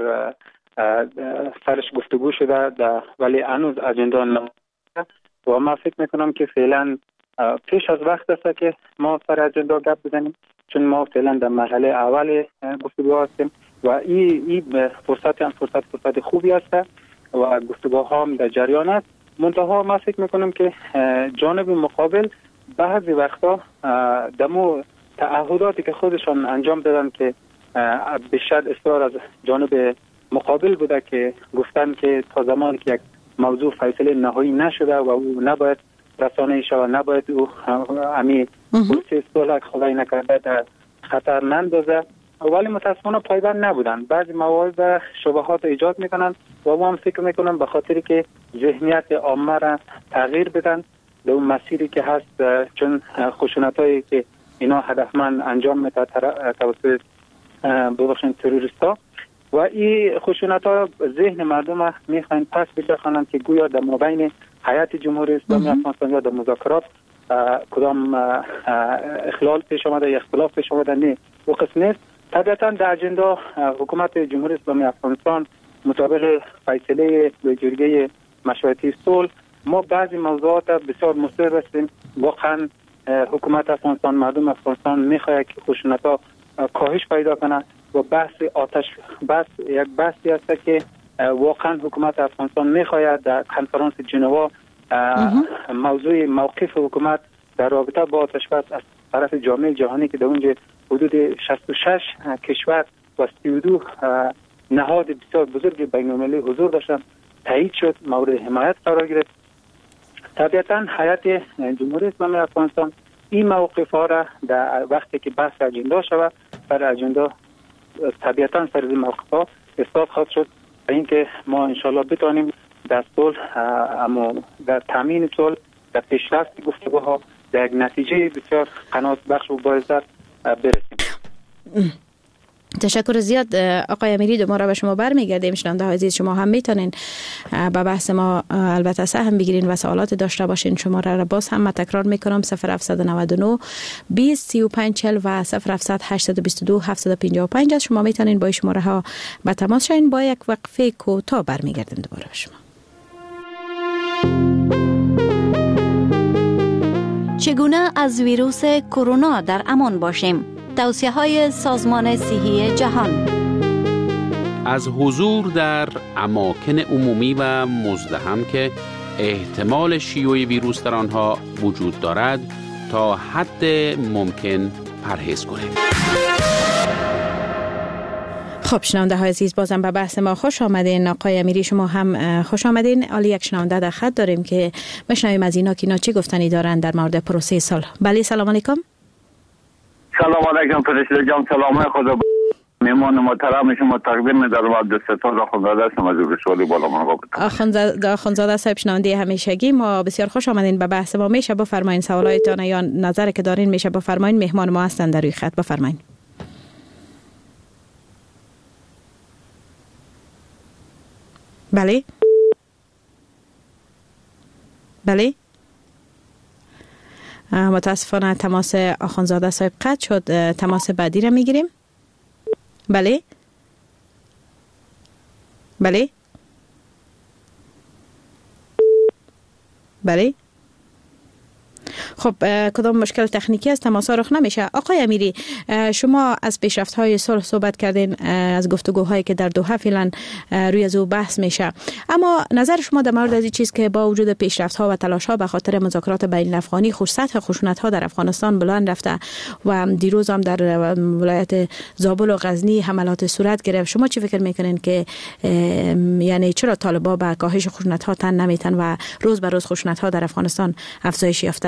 سرش گفتگو شده ولی هنوز اجندا نمونده و ما فکر میکنم که فعلا پیش از وقت است که ما سر اجندا گپ بزنیم، چون ما فعلا در مرحله اول گفتگو هستیم و این فرصت خوبی است و گفتگوها هم در جریان است. منتها ما فکر میکنم که جانب مقابل بعضی وقتا دمو تعهداتی که خودشان انجام دادن که بیشتر اصرار از جانب مقابل بوده که گفتن که تا زمانی که یک موضوع فیصله نهایی نشده و او نباید رسانه شود، نباید او امی پروسه صلح خدای نکرده در خطر نندازه، ولی متاسفانه پایبند نبودن. بعضی موارد شبهات ایجاد میکنن و ما هم فکر میکنم به خاطری که ذهنیت عامه را تغییر بدن در اون مسیری که هست، چون خشونتایی که اینا هدفمند انجام میده توسط تروریستا و این خشونت‌ها ذهن مردم میخواین پس بچرخانند که گویا در مابین هیئت جمهوری اسلامی افغانستان یا در مذاکرات کدام اخلال پیش آمده یا اختلاف پیش آمده نه و قسم نیست. طبیعتا در اجندا حکومت جمهوری اسلامی افغانستان مطابق فیصله جرگه مشورتی صلح ما بعضی موضوعات بسیار مصر هستیم. واقعا حکومت افغانستان، مردم افغانستان میخواهد که خشونت‌ها کاهش پیدا کنه و بحث یک بحثی است که واقعا حکومت افغانستان میخواهد در کنفرانس ژنوا موضوع موقف حکومت در رابطه با آتش بس از طرف جامعه جهانی که در اونجا حدود 66 کشور و 32 نهاد بسیار بزرگ بین‌المللی حضور داشتن تایید شد، مورد حمایت قرار گرفت. طبیعتا هیئت جمهوری اسلامی افغانستان این موقف ها را در وقتی که بحث اجندا شود سر اجندا طبیعتا سر این موقف ها اثبات خواهد شد و اینکه ما انشالله بتانیم در صلح اما در تامین صلح در پیشرفت گفتگوها در یک نتیجه بسیار قناعت بخش و باعث برسیم. تشکر زیاد آقای امیری. دوباره به شما برمیگردیم. شنونده عزیز شما هم میتونین با بحث ما البته سهم بگیرین و سوالات داشته باشین. شماره را باز هم من تکرار میکنم 0799 20 35 40 و 0700 822 755 است. شما میتونین با شماره ها به تماس شین. با یک وقفه کوتاه برمیگردیم دوباره به شما. چگونه از ویروس کرونا در امان باشیم؟ توصیه‌های سازمان صحی جهان. از حضور در اماکن عمومی و مزدحم که احتمال شیوع ویروس در آنها وجود دارد تا حد ممکن پرهیز کنید. خب شنونده های عزیز بازم به بحث ما خوش آمدین. آقای امیری شما هم خوش آمدین. عالی یک شنونده در خط داریم که بشنویم از اینا که اینا چی گفتنی دارن در مورد پروسه صلح. بله سلام علیکم. سلام علیکم فرشته جان، سلام خدا مهمان محترم شما تقدیم می‌دارم و دستتون آخوندزاده هستم از رشولی بالا مرحبا. آخوندزاده صاحب شنونده همیشگی ما بسیار خوش آمدین به بحث ما. میشه بفرمایید سوالایتان یا نظر که دارین میشه بفرمایید. مهمان ما هستن در روی خط، بفرمایید. بله بله. متاسفانه تماس آخوندزاده صاحب قطع شد. تماس بعدی را میگیریم. بله بله بله. خب کدام مشکل تکنیکی است تماس رخ نمیشه. آقای امیری، شما از پیشرفت‌های صلح صحبت کردین، از گفتگوهایی که در دوحه فعلا روی از او بحث میشه، اما نظر شما در مورد از این چیز که با وجود پیشرفت‌ها و تلاش‌ها به خاطر مذاکرات بین الافغانی سطح خشونت‌ها در افغانستان بلند رفته و دیروز هم در ولایت زابل و غزنی حملات صورت گرفت، شما چی فکر میکنین که یعنی چرا طالبان به کاهش خشونت‌ها تن نمیتن و روز به روز خشونت‌ها در افغانستان افزایش یافته؟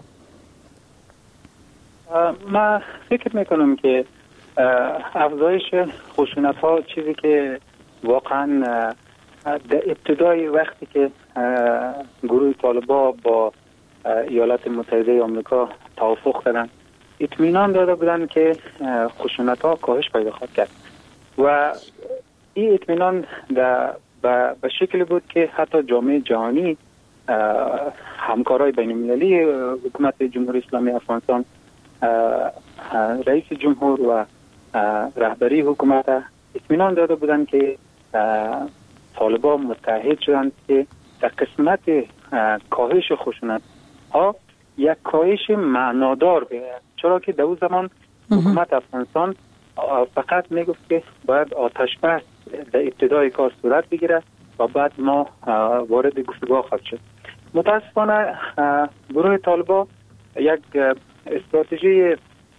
من فکر میکنم که افزایش خشونت ها چیزی که واقعا در ابتدای وقتی که گروه طالبان با ایالات متحده آمریکا توافق کردن اطمینان داده بودن که خشونت ها کاهش پیدا خواهد کرد و این اطمینان به شکلی بود که حتی جامعه جهانی، همکارای بین المللی حکومت جمهوری اسلامی افغانستان، رئیس جمهور و رهبری حکومت اطمینان داده بودند که طالبان متحد شدند که در قسمت کاهش خشونت ها یک کاهش معنادار بیاید، چرا که در اون زمان حکومت افغانستان فقط میگفت که باید آتش بس در ابتدای کار صورت بگیره و بعد ما وارد گفتگو خواهد شد. متاسفانه گروه طالبان یک استراتژی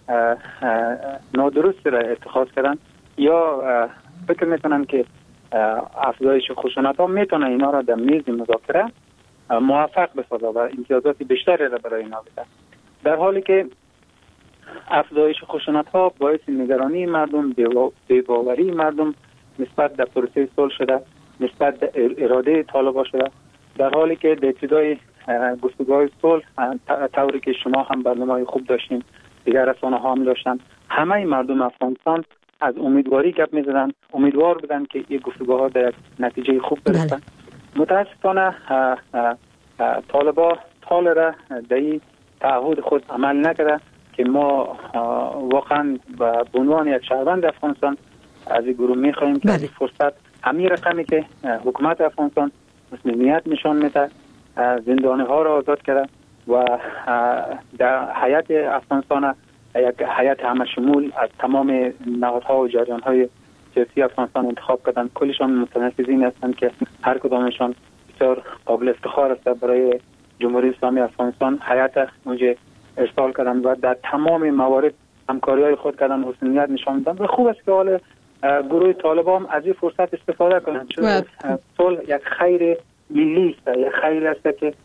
نادرست را اتخاذ کردن، یا فکر میکنن که افزایش خشونت ها میتونه اینا را در میز مذاکره موفق بسازه و امتیازات بیشتری را برای اینا بده، در حالی که افزایش خشونت ها باعث نگرانی مردم، بی‌باوری مردم نسبت در پروسه صلح شده، نسبت در اراده طالبان شده، در حالی که در ابتدای گفتگوهای صلح طوری که شما هم برنامه خوب داشتین، دیگر رسانه ها هم داشتن، همه مردم افغانستان از امیدواری گپ می‌زدن، امیدوار بودن که این گفتگوها در نتیجه خوب برسن. متاسفانه طالبان طال را در این تعهد خود عمل نکرده که ما واقعا به عنوان یک شهروند افغانستان از این گروه می‌خواهیم که از این فرصت همین رقمی که حکومت افغانستان مسئولیت نشان میده، زندانی ها را آزاد کرده و در حیات افغانستان یک حیات همه شمول از تمام نهادها و جریان های سیاسی افغانستان انتخاب کردن. کلشان متنفذین هستند که هر کدامشان بسیار قابل افتخار است برای جمهوری اسلامی افغانستان. حیات اونجا ارسال کردن و در تمام موارد همکاری های خود کردن، حسنیت نشان دادن و خوب است که حال گروه طالبان از این فرصت استفاده کنند، چون صلح یک خیر ملی است، یک خیر است که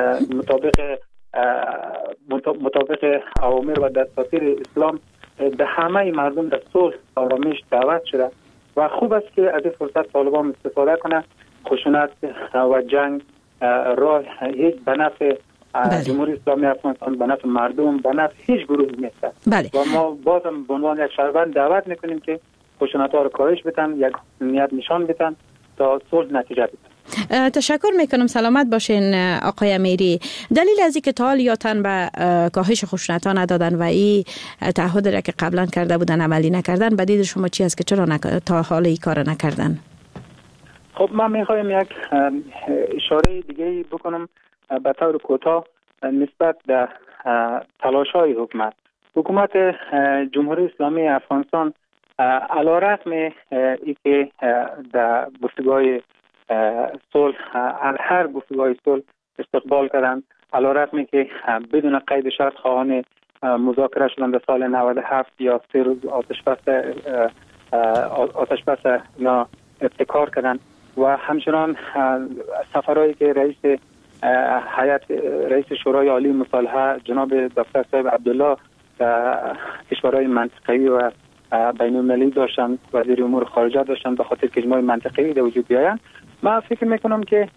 مطابق اوامر و دستور اسلام به همه مردم در صلح آرامش دعوت شده و خوب است که از این فرصت طالبان استفاده کنه. خشونت و جنگ راه هیچ به نفع جمهوری اسلامی افغانستان، به نفع مردم، به نفع هیچ گروهی نیست و ما بازم به عنوان یک شهروند دعوت میکنیم که خشونت ها رو کاهش بدن، یک نیت نشان بدن تا صلح نتیجه بده. تشکر میکنم، سلامت باشین آقای امیری. دلیل از اینکه تا حال یا تن به کاهش خشونت ها ندادن و این تعهد را که قبلا کرده بودن عملی نکردن، بدید شما چی است که چرا تا حال این کار نکردن؟ خب من میخوایم یک اشاره دیگه بکنم به طور کوتاه نسبت به تلاش های حکومت جمهوری اسلامی افغانستان علیرغم اینکه در گفتگوهای صلح هر گفتگوهای صلح استقبال کردند، علیرغم اینکه بدون قید شرط خواهان مذاکره شدند در سال 97 یا 3 روز آتش بس اینا ابتکار کردند و همچنان سفرهایی که رئیس شورای عالی مصالحه جناب دکتر صاحب عبدالله کشورهای منطقه‌ای و بین المللی داشتن، وزیر امور خارجه داشتن به خاطر که اجماع منطقه‌ای در وجود بیاین. من فکر میکنم که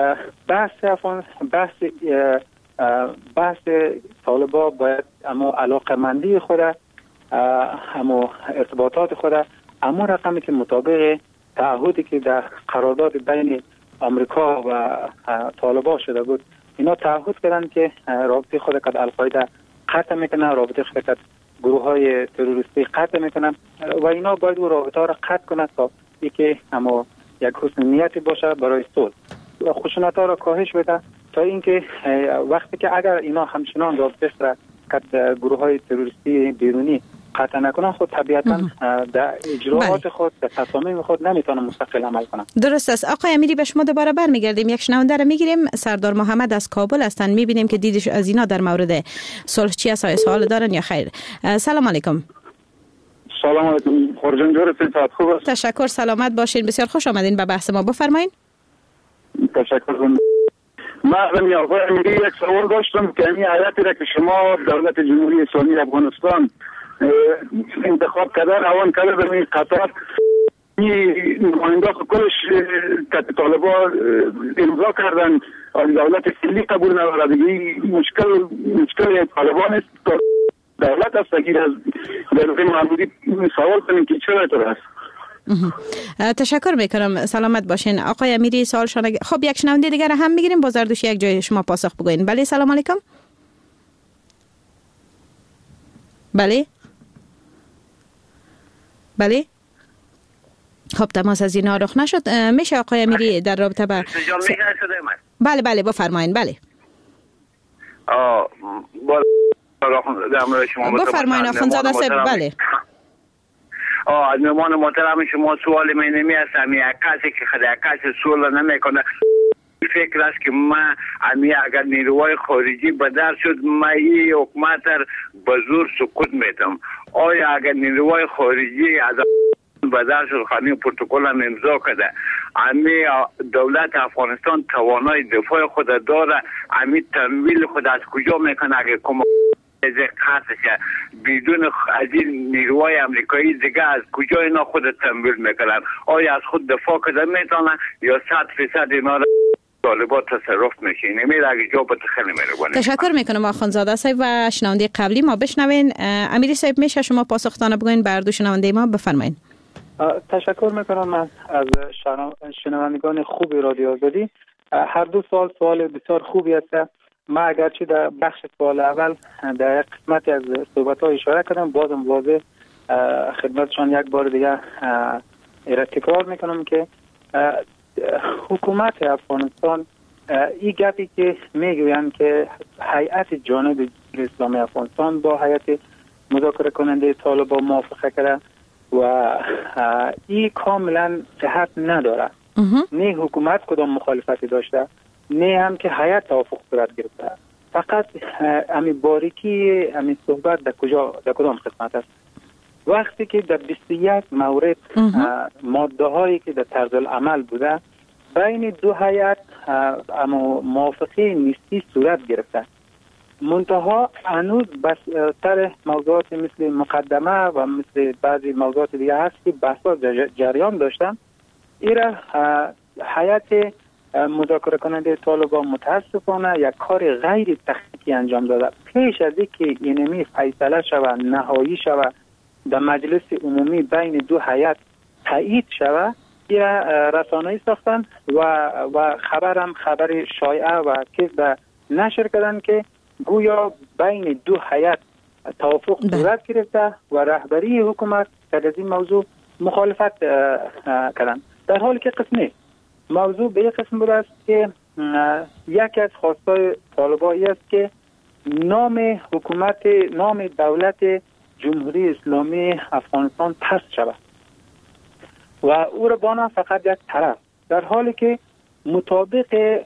بحث طالبان باید اما علاقمندی خود، اما ارتباطات خود، اما رقمی که مطابق تعهدی که در قرارداد بین آمریکا و طالبان شده بود، اینا تعهد کردن که رابطه خود کد القاعده قطع میکنن، رابطه خود کد گروه های تروریستی قطع میکنن و اینا باید اون رابطه ها را قطع کنند تا اینکه اما یک حسن نیتی باشه برای صلح و خشونت ها را کاهش بده، تا اینکه وقتی که اگر اینا همچنان رابطه را کد گروه های تروریستی بیرونی قطع نکنن، خود طبیعتا در اجراعات خود در تصامیم خود نمیتونه مستقل عمل کنن. درست است. آقای امیری به شما دوباره برمیگردیم. یک شنونده رو میگیریم. سردار محمد از کابل هستن. میبینیم که دیدش از اینا در مورد صلح چی است؟ سوال دارن یا خیر؟ سلام علیکم. سلام علیکم. خورجان جورتون صحت خوب است؟ تشکر، سلامت باشین. بسیار خوش آمدین به بحث ما. بفرمایید. تشکر. من آقای امیری یک سوال داشتم که این حالتی را که شما دولت جمهوری اسلامی افغانستان انتخاب کرده روان کرده به این قطر، این نماینده کلش که طالبان امضا کردن دولت فعلی قبول نداره دیگه. مشکل طالبان است، دولت است که از دولت محمودی سوال کنیم که چرا طور است. تشکر میکنم، سلامت باشین. آقای امیری سوال شما. خب یک شنونده دیگر هم میگیریم، با زردوشی یک جای شما پاسخ بگوین. بله سلام علیکم. بله خب تماس از اینا رخ نشد. میشه آقای امیری در رابطه با بله بفرمایید. بله بفرمایید آخوندزاده صاحب. بله از مهمان محترم شما سوال من نمی هستم. یک کسی که کسی صلح نمیکنه فکر است که ما اگر نیروهای خارجی بدر شد ما این حکومت به زور سقوط میتم. آیا اگر نیروهای خارجی از بدر شد خانه پروتکل هم امضا کرده، امی دولت افغانستان توانای دفاع خود داره، امی تمویل خود از کجا میکنه؟ اگر کمک قطعشه بدون از این نیروهای امریکایی دیگه از کجا اینا خود تمویل میکنن؟ آیا از خود دفاع کرده میتونن یا 100% اینا را طالبان تصرف میشه؟ نمیره اگه جا به خیلی میره. تشکر میکنم آخوندزاده صاحب و شنونده قبلی ما بشنوین. امیری صاحب میشه شما پاسختانه بگوین بر دو شنونده ما؟ بفرمایید. تشکر میکنم من از شنوندگان خوب رادیو آزادی. هر دو سوال بسیار خوبی است. ما اگرچه در بخش سوال اول در یک قسمتی از صحبت‌ها اشاره کردم، بازم واضح خدمتشان یک بار دیگه تکرار میکنم که حکومت افغانستان این گپی که میگویند که هیئت جانب اسلامی افغانستان با هیئت مذاکره کننده طالبان موافقه کرده و این کاملا صحت نداره. نه حکومت کدام مخالفتی داشته، نه هم که هیئت توافق صورت گرفته. فقط امی باریکی امی صحبت در کدام قسمت است؟ وقتی که در 21 مورد ماده هایی که در طرز العمل بوده بین دو هیئت اما موافقه نیستی صورت گرفته، منتها هنوز بسیار موضوعات مثل مقدمه و مثل بعضی موضوعات دیگه هست که بحثا جریان داشتن. ایره هیئت مذاکره کننده طالبان متاسفانه یک کار غیر تخنیکی انجام داده. پیش از اینکه اینمی فیصله شود، نهایی شود، در مجلس عمومی بین دو هیئت تایید شود، ایره رسانه‌ای ساختن و خبر شایعه و که نشر کردن که گویا بین دو هیئت توافق صورت گرفته و رهبری حکومت در این موضوع مخالفت کردن، در حالی که قسمی موضوع به یک قسم بوده است که یکی از خواستای طالبان است که نام دولت جمهوری اسلامی افغانستان پست شود و او را بانا فقط یک طرف، در حالی که مطابق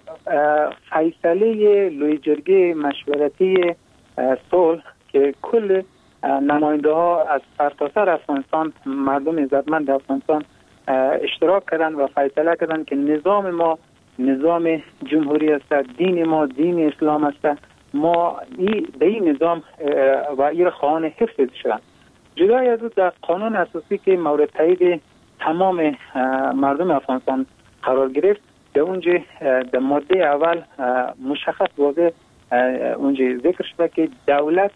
فیصله لوی جرگه مشورتی صلح که کل نماینده ها از سرتاسر افغانستان، مردم عزتمند افغانستان اشتراک کردن و فیصله کردن که نظام ما نظام جمهوری است، دین ما دین اسلام است، ما به این نظام و این خواهان حفظ شدن. جدای از در قانون اساسی که مورد تایید تمام مردم افغانستان قرار گرفت، در اونجا در ماده اول مشخص واضح اونجا ذکر شده که دولت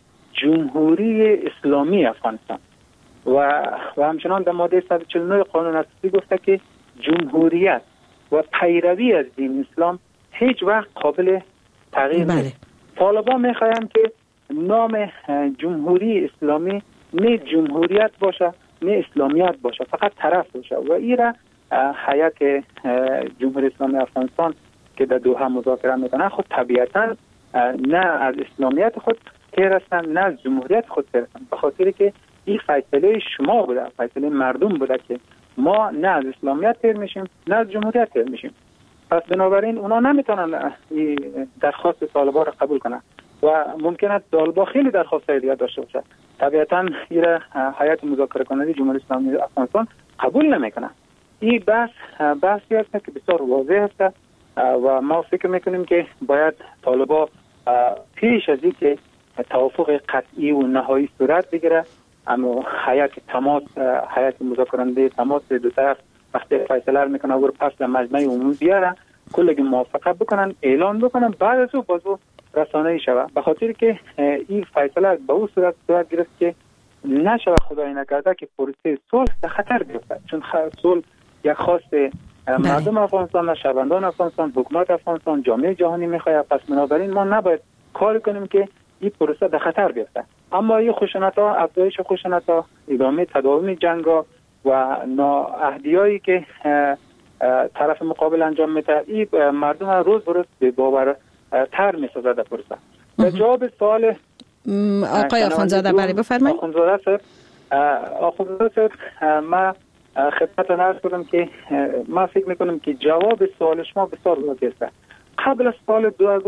جمهوری اسلامی افغانستان و همچنان در ماده 149 قانون اساسی گفته که جمهوریت و پیروی از دین اسلام هیچ وقت قابل تغییر نیست. طالبان میخواهند که نام جمهوری اسلامی نه جمهوریت باشه نه اسلامیت باشه، فقط طرف باشه و این را هیئت جمهوری اسلامی افغانستان که در دوحه مذاکره میکنه خود طبیعتا نه از اسلامیت خود تیر هستند نه از جمهوریت خود تیر هستند، به خاطر که این فیصله شما بوده، فیصله مردم بوده که ما نه از اسلامیت تیر میشیم نه از جمهوریت تیر میشیم. پس بنابراین اونا نمیتونن این درخواست طالبان را قبول کنن و ممکنه طالبان خیلی درخواست‌های دیگه داشته باشه. طبیعتا این هیئت مذاکره کننده جمهوری اسلامی افغانستان قبول نمیکنه. این بحثی است که بسیار واضح است و ما فکر میکنیم که باید طالبان پیش از اینکه توافق قطعی و نهایی صورت بگیره، اما هیئت مذاکره کننده تماس دو طرف وقتی فیصله میکنه و پس مجمع عمومی بیاره کلی موافقه بکنن، اعلان بکنن، بعد از او بازو رسانه‌ای شود، به خاطر که این فیصله به اون صورت گرفت که نشود خدای نکرده که پروسه صلح در خطر بیفته، چون صلح یک خواست مردم افغانستان، شهروندان افغانستان، حکومت افغانستان، جامعه جهانی میخواد. پس بنابراین ما نباید کار کنیم که این پروسه در خطر بیفته. اما این خشونت‌ها، افزایش خشونت‌ها، ادامه تداوم جنگ‌ها و نااهلی‌هایی که طرف مقابل انجام میده، این مردم روز به روز به باورتر میسازه در پروسه. در جواب سوال آقای آخوندزاده بله بفرمایید. آخوندزاده صاحب ما خدمتتون عرض کنم که ما فکر میکنم که جواب سوال شما بسیار واضح است. قبل از سال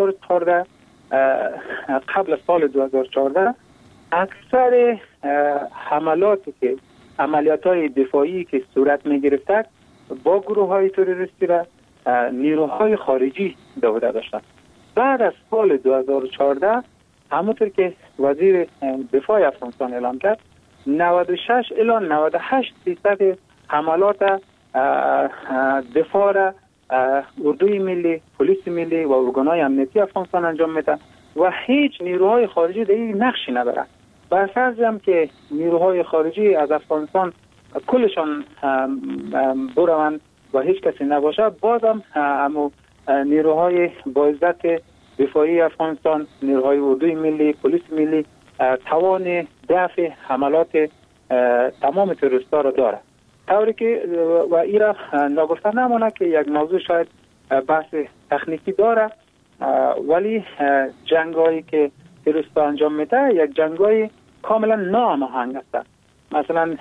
2014 اکثر عملیات‌های دفاعی که صورت می‌گرفته با گروه‌های تروریستی را نیروهای خارجی داوده داشتند. بعد از سال 2014 همونطور که وزیر دفاع افغانستان اعلام کرد 96 الی 98% حملات دفاع را اردوی ملی، پلیس ملی و ارگان‌های امنیتی افغانستان انجام میده و هیچ نیروهای خارجی در این نقشی ندارند. بر فرض هم که نیروهای خارجی از افغانستان کلشان بروند و هیچ کسی نباشه، بازم نیروهای با عزت دفاعی افغانستان، نیروهای اردوی ملی، پلیس ملی توان دفع حملات تمام تروریست‌ها را داره. طوری که و این را نگفته نمونه که یک موضوع شاید بحث تکنیکی داره، ولی جنگایی که تروریست‌ها انجام میده یک جنگای کاملا ناهماهنگ است. مثلا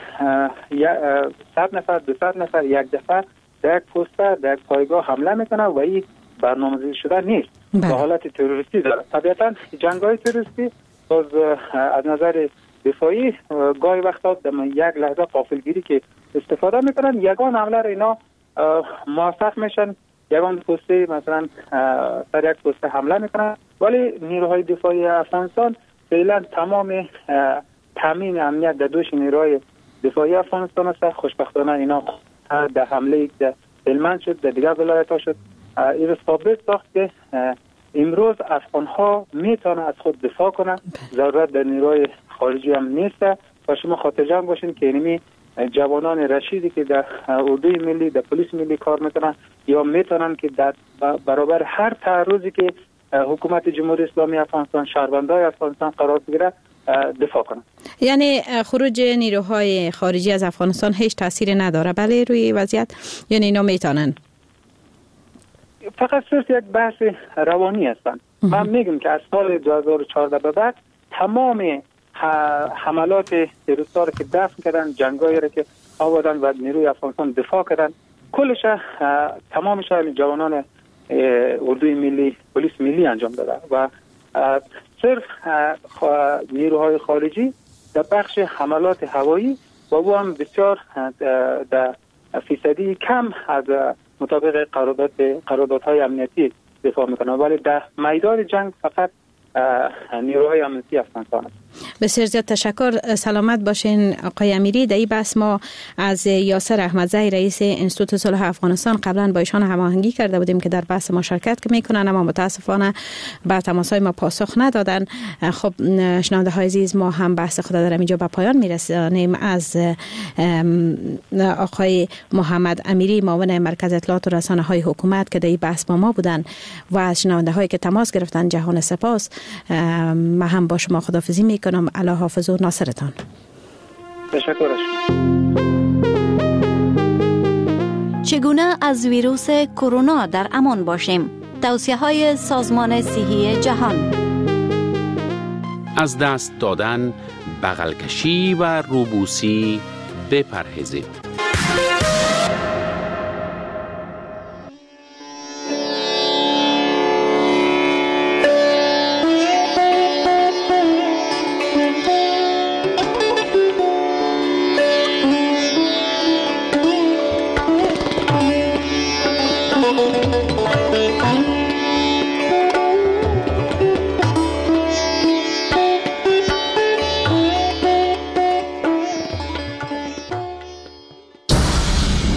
100 نفر 200 نفر یک دفعه در یک پوسته در یک پایگاه حمله میکنه و این برنامه‌ریزی شده نیست، به حالت تروریستی داره. طبیعتا جنگ‌های تروریستی باز از نظر دفاعی گاهی وقتا در یک لحظه غافلگیری که استفاده میکنن، یگان حمله را اینا موفق میشن، یگان پوسته مثلا سر یک پوسته حمله میکنن، ولی نیروهای دفاعی افغانستان فعلا تمام تامین امنیت در دوش نیروهای دفاعی افغانستان است. خوشبختانه اینا در حمله در هلمند شد، در دیگر ولایت ها شد، این ثابت ساخت که امروز افغان ها میتونه از خود دفاع کنن، ضرورت در نیروهای خارجی هم نیست. و شما خاطرجمع باشین که اینمی جوانان رشیدی که در اردوی ملی، در پلیس ملی کار میکنن یا میتونن که در برابر هر تعرضی که حکومت جمهوری اسلامی افغانستان، شهروندان افغانستان قرار بگیره دفاع کنن. یعنی خروج نیروهای خارجی از افغانستان هیچ تاثیری نداره بله روی وضعیت؟ یعنی اینا میتونن فقط صرف یک بحث روانی هستند. من میگم که از سال 2014 به بعد تمام حملات تروریست‌ها را که دفن کردن، جنگایی را که آوردن و نیروی افغانستان دفاع کردن، کلش تمامش جوانان اردوی ملی، پلیس ملی انجام داده و صرف نیروهای خارجی در بخش حملات هوایی و او هم بسیار در فیصدی کم از مطابق قراردادهای امنیتی دفاع میکنه، ولی در میدان جنگ فقط نیروهای امنیتی افغانستان است. بسیار زیاد تشکر. سلامت باشین آقای امیری. در این بحث ما از یاسر احمدزی رئیس انستیتوت صلح افغانستان قبلا با ایشان هماهنگی کرده بودیم که در بحث ما شرکت میکنن، اما متاسفانه به تماس‌های ما پاسخ ندادن. خب شنونده های عزیز، ما هم بحث خود در اینجا به پایان میرسانیم. از آقای محمد امیری معاون مرکز اطلاعات و رسانه های حکومت که در این بحث با ما بودن و از شنونده هایی که تماس گرفتن جهان سپاس. من هم با شما خداحافظی میکنم. الله حافظ و ناصرتان. تشکر. چگونه از ویروس کرونا در امان باشیم؟ توصیه های سازمان صحی جهان. از دست دادن، بغل کشی و روبوسی بپرهیزید.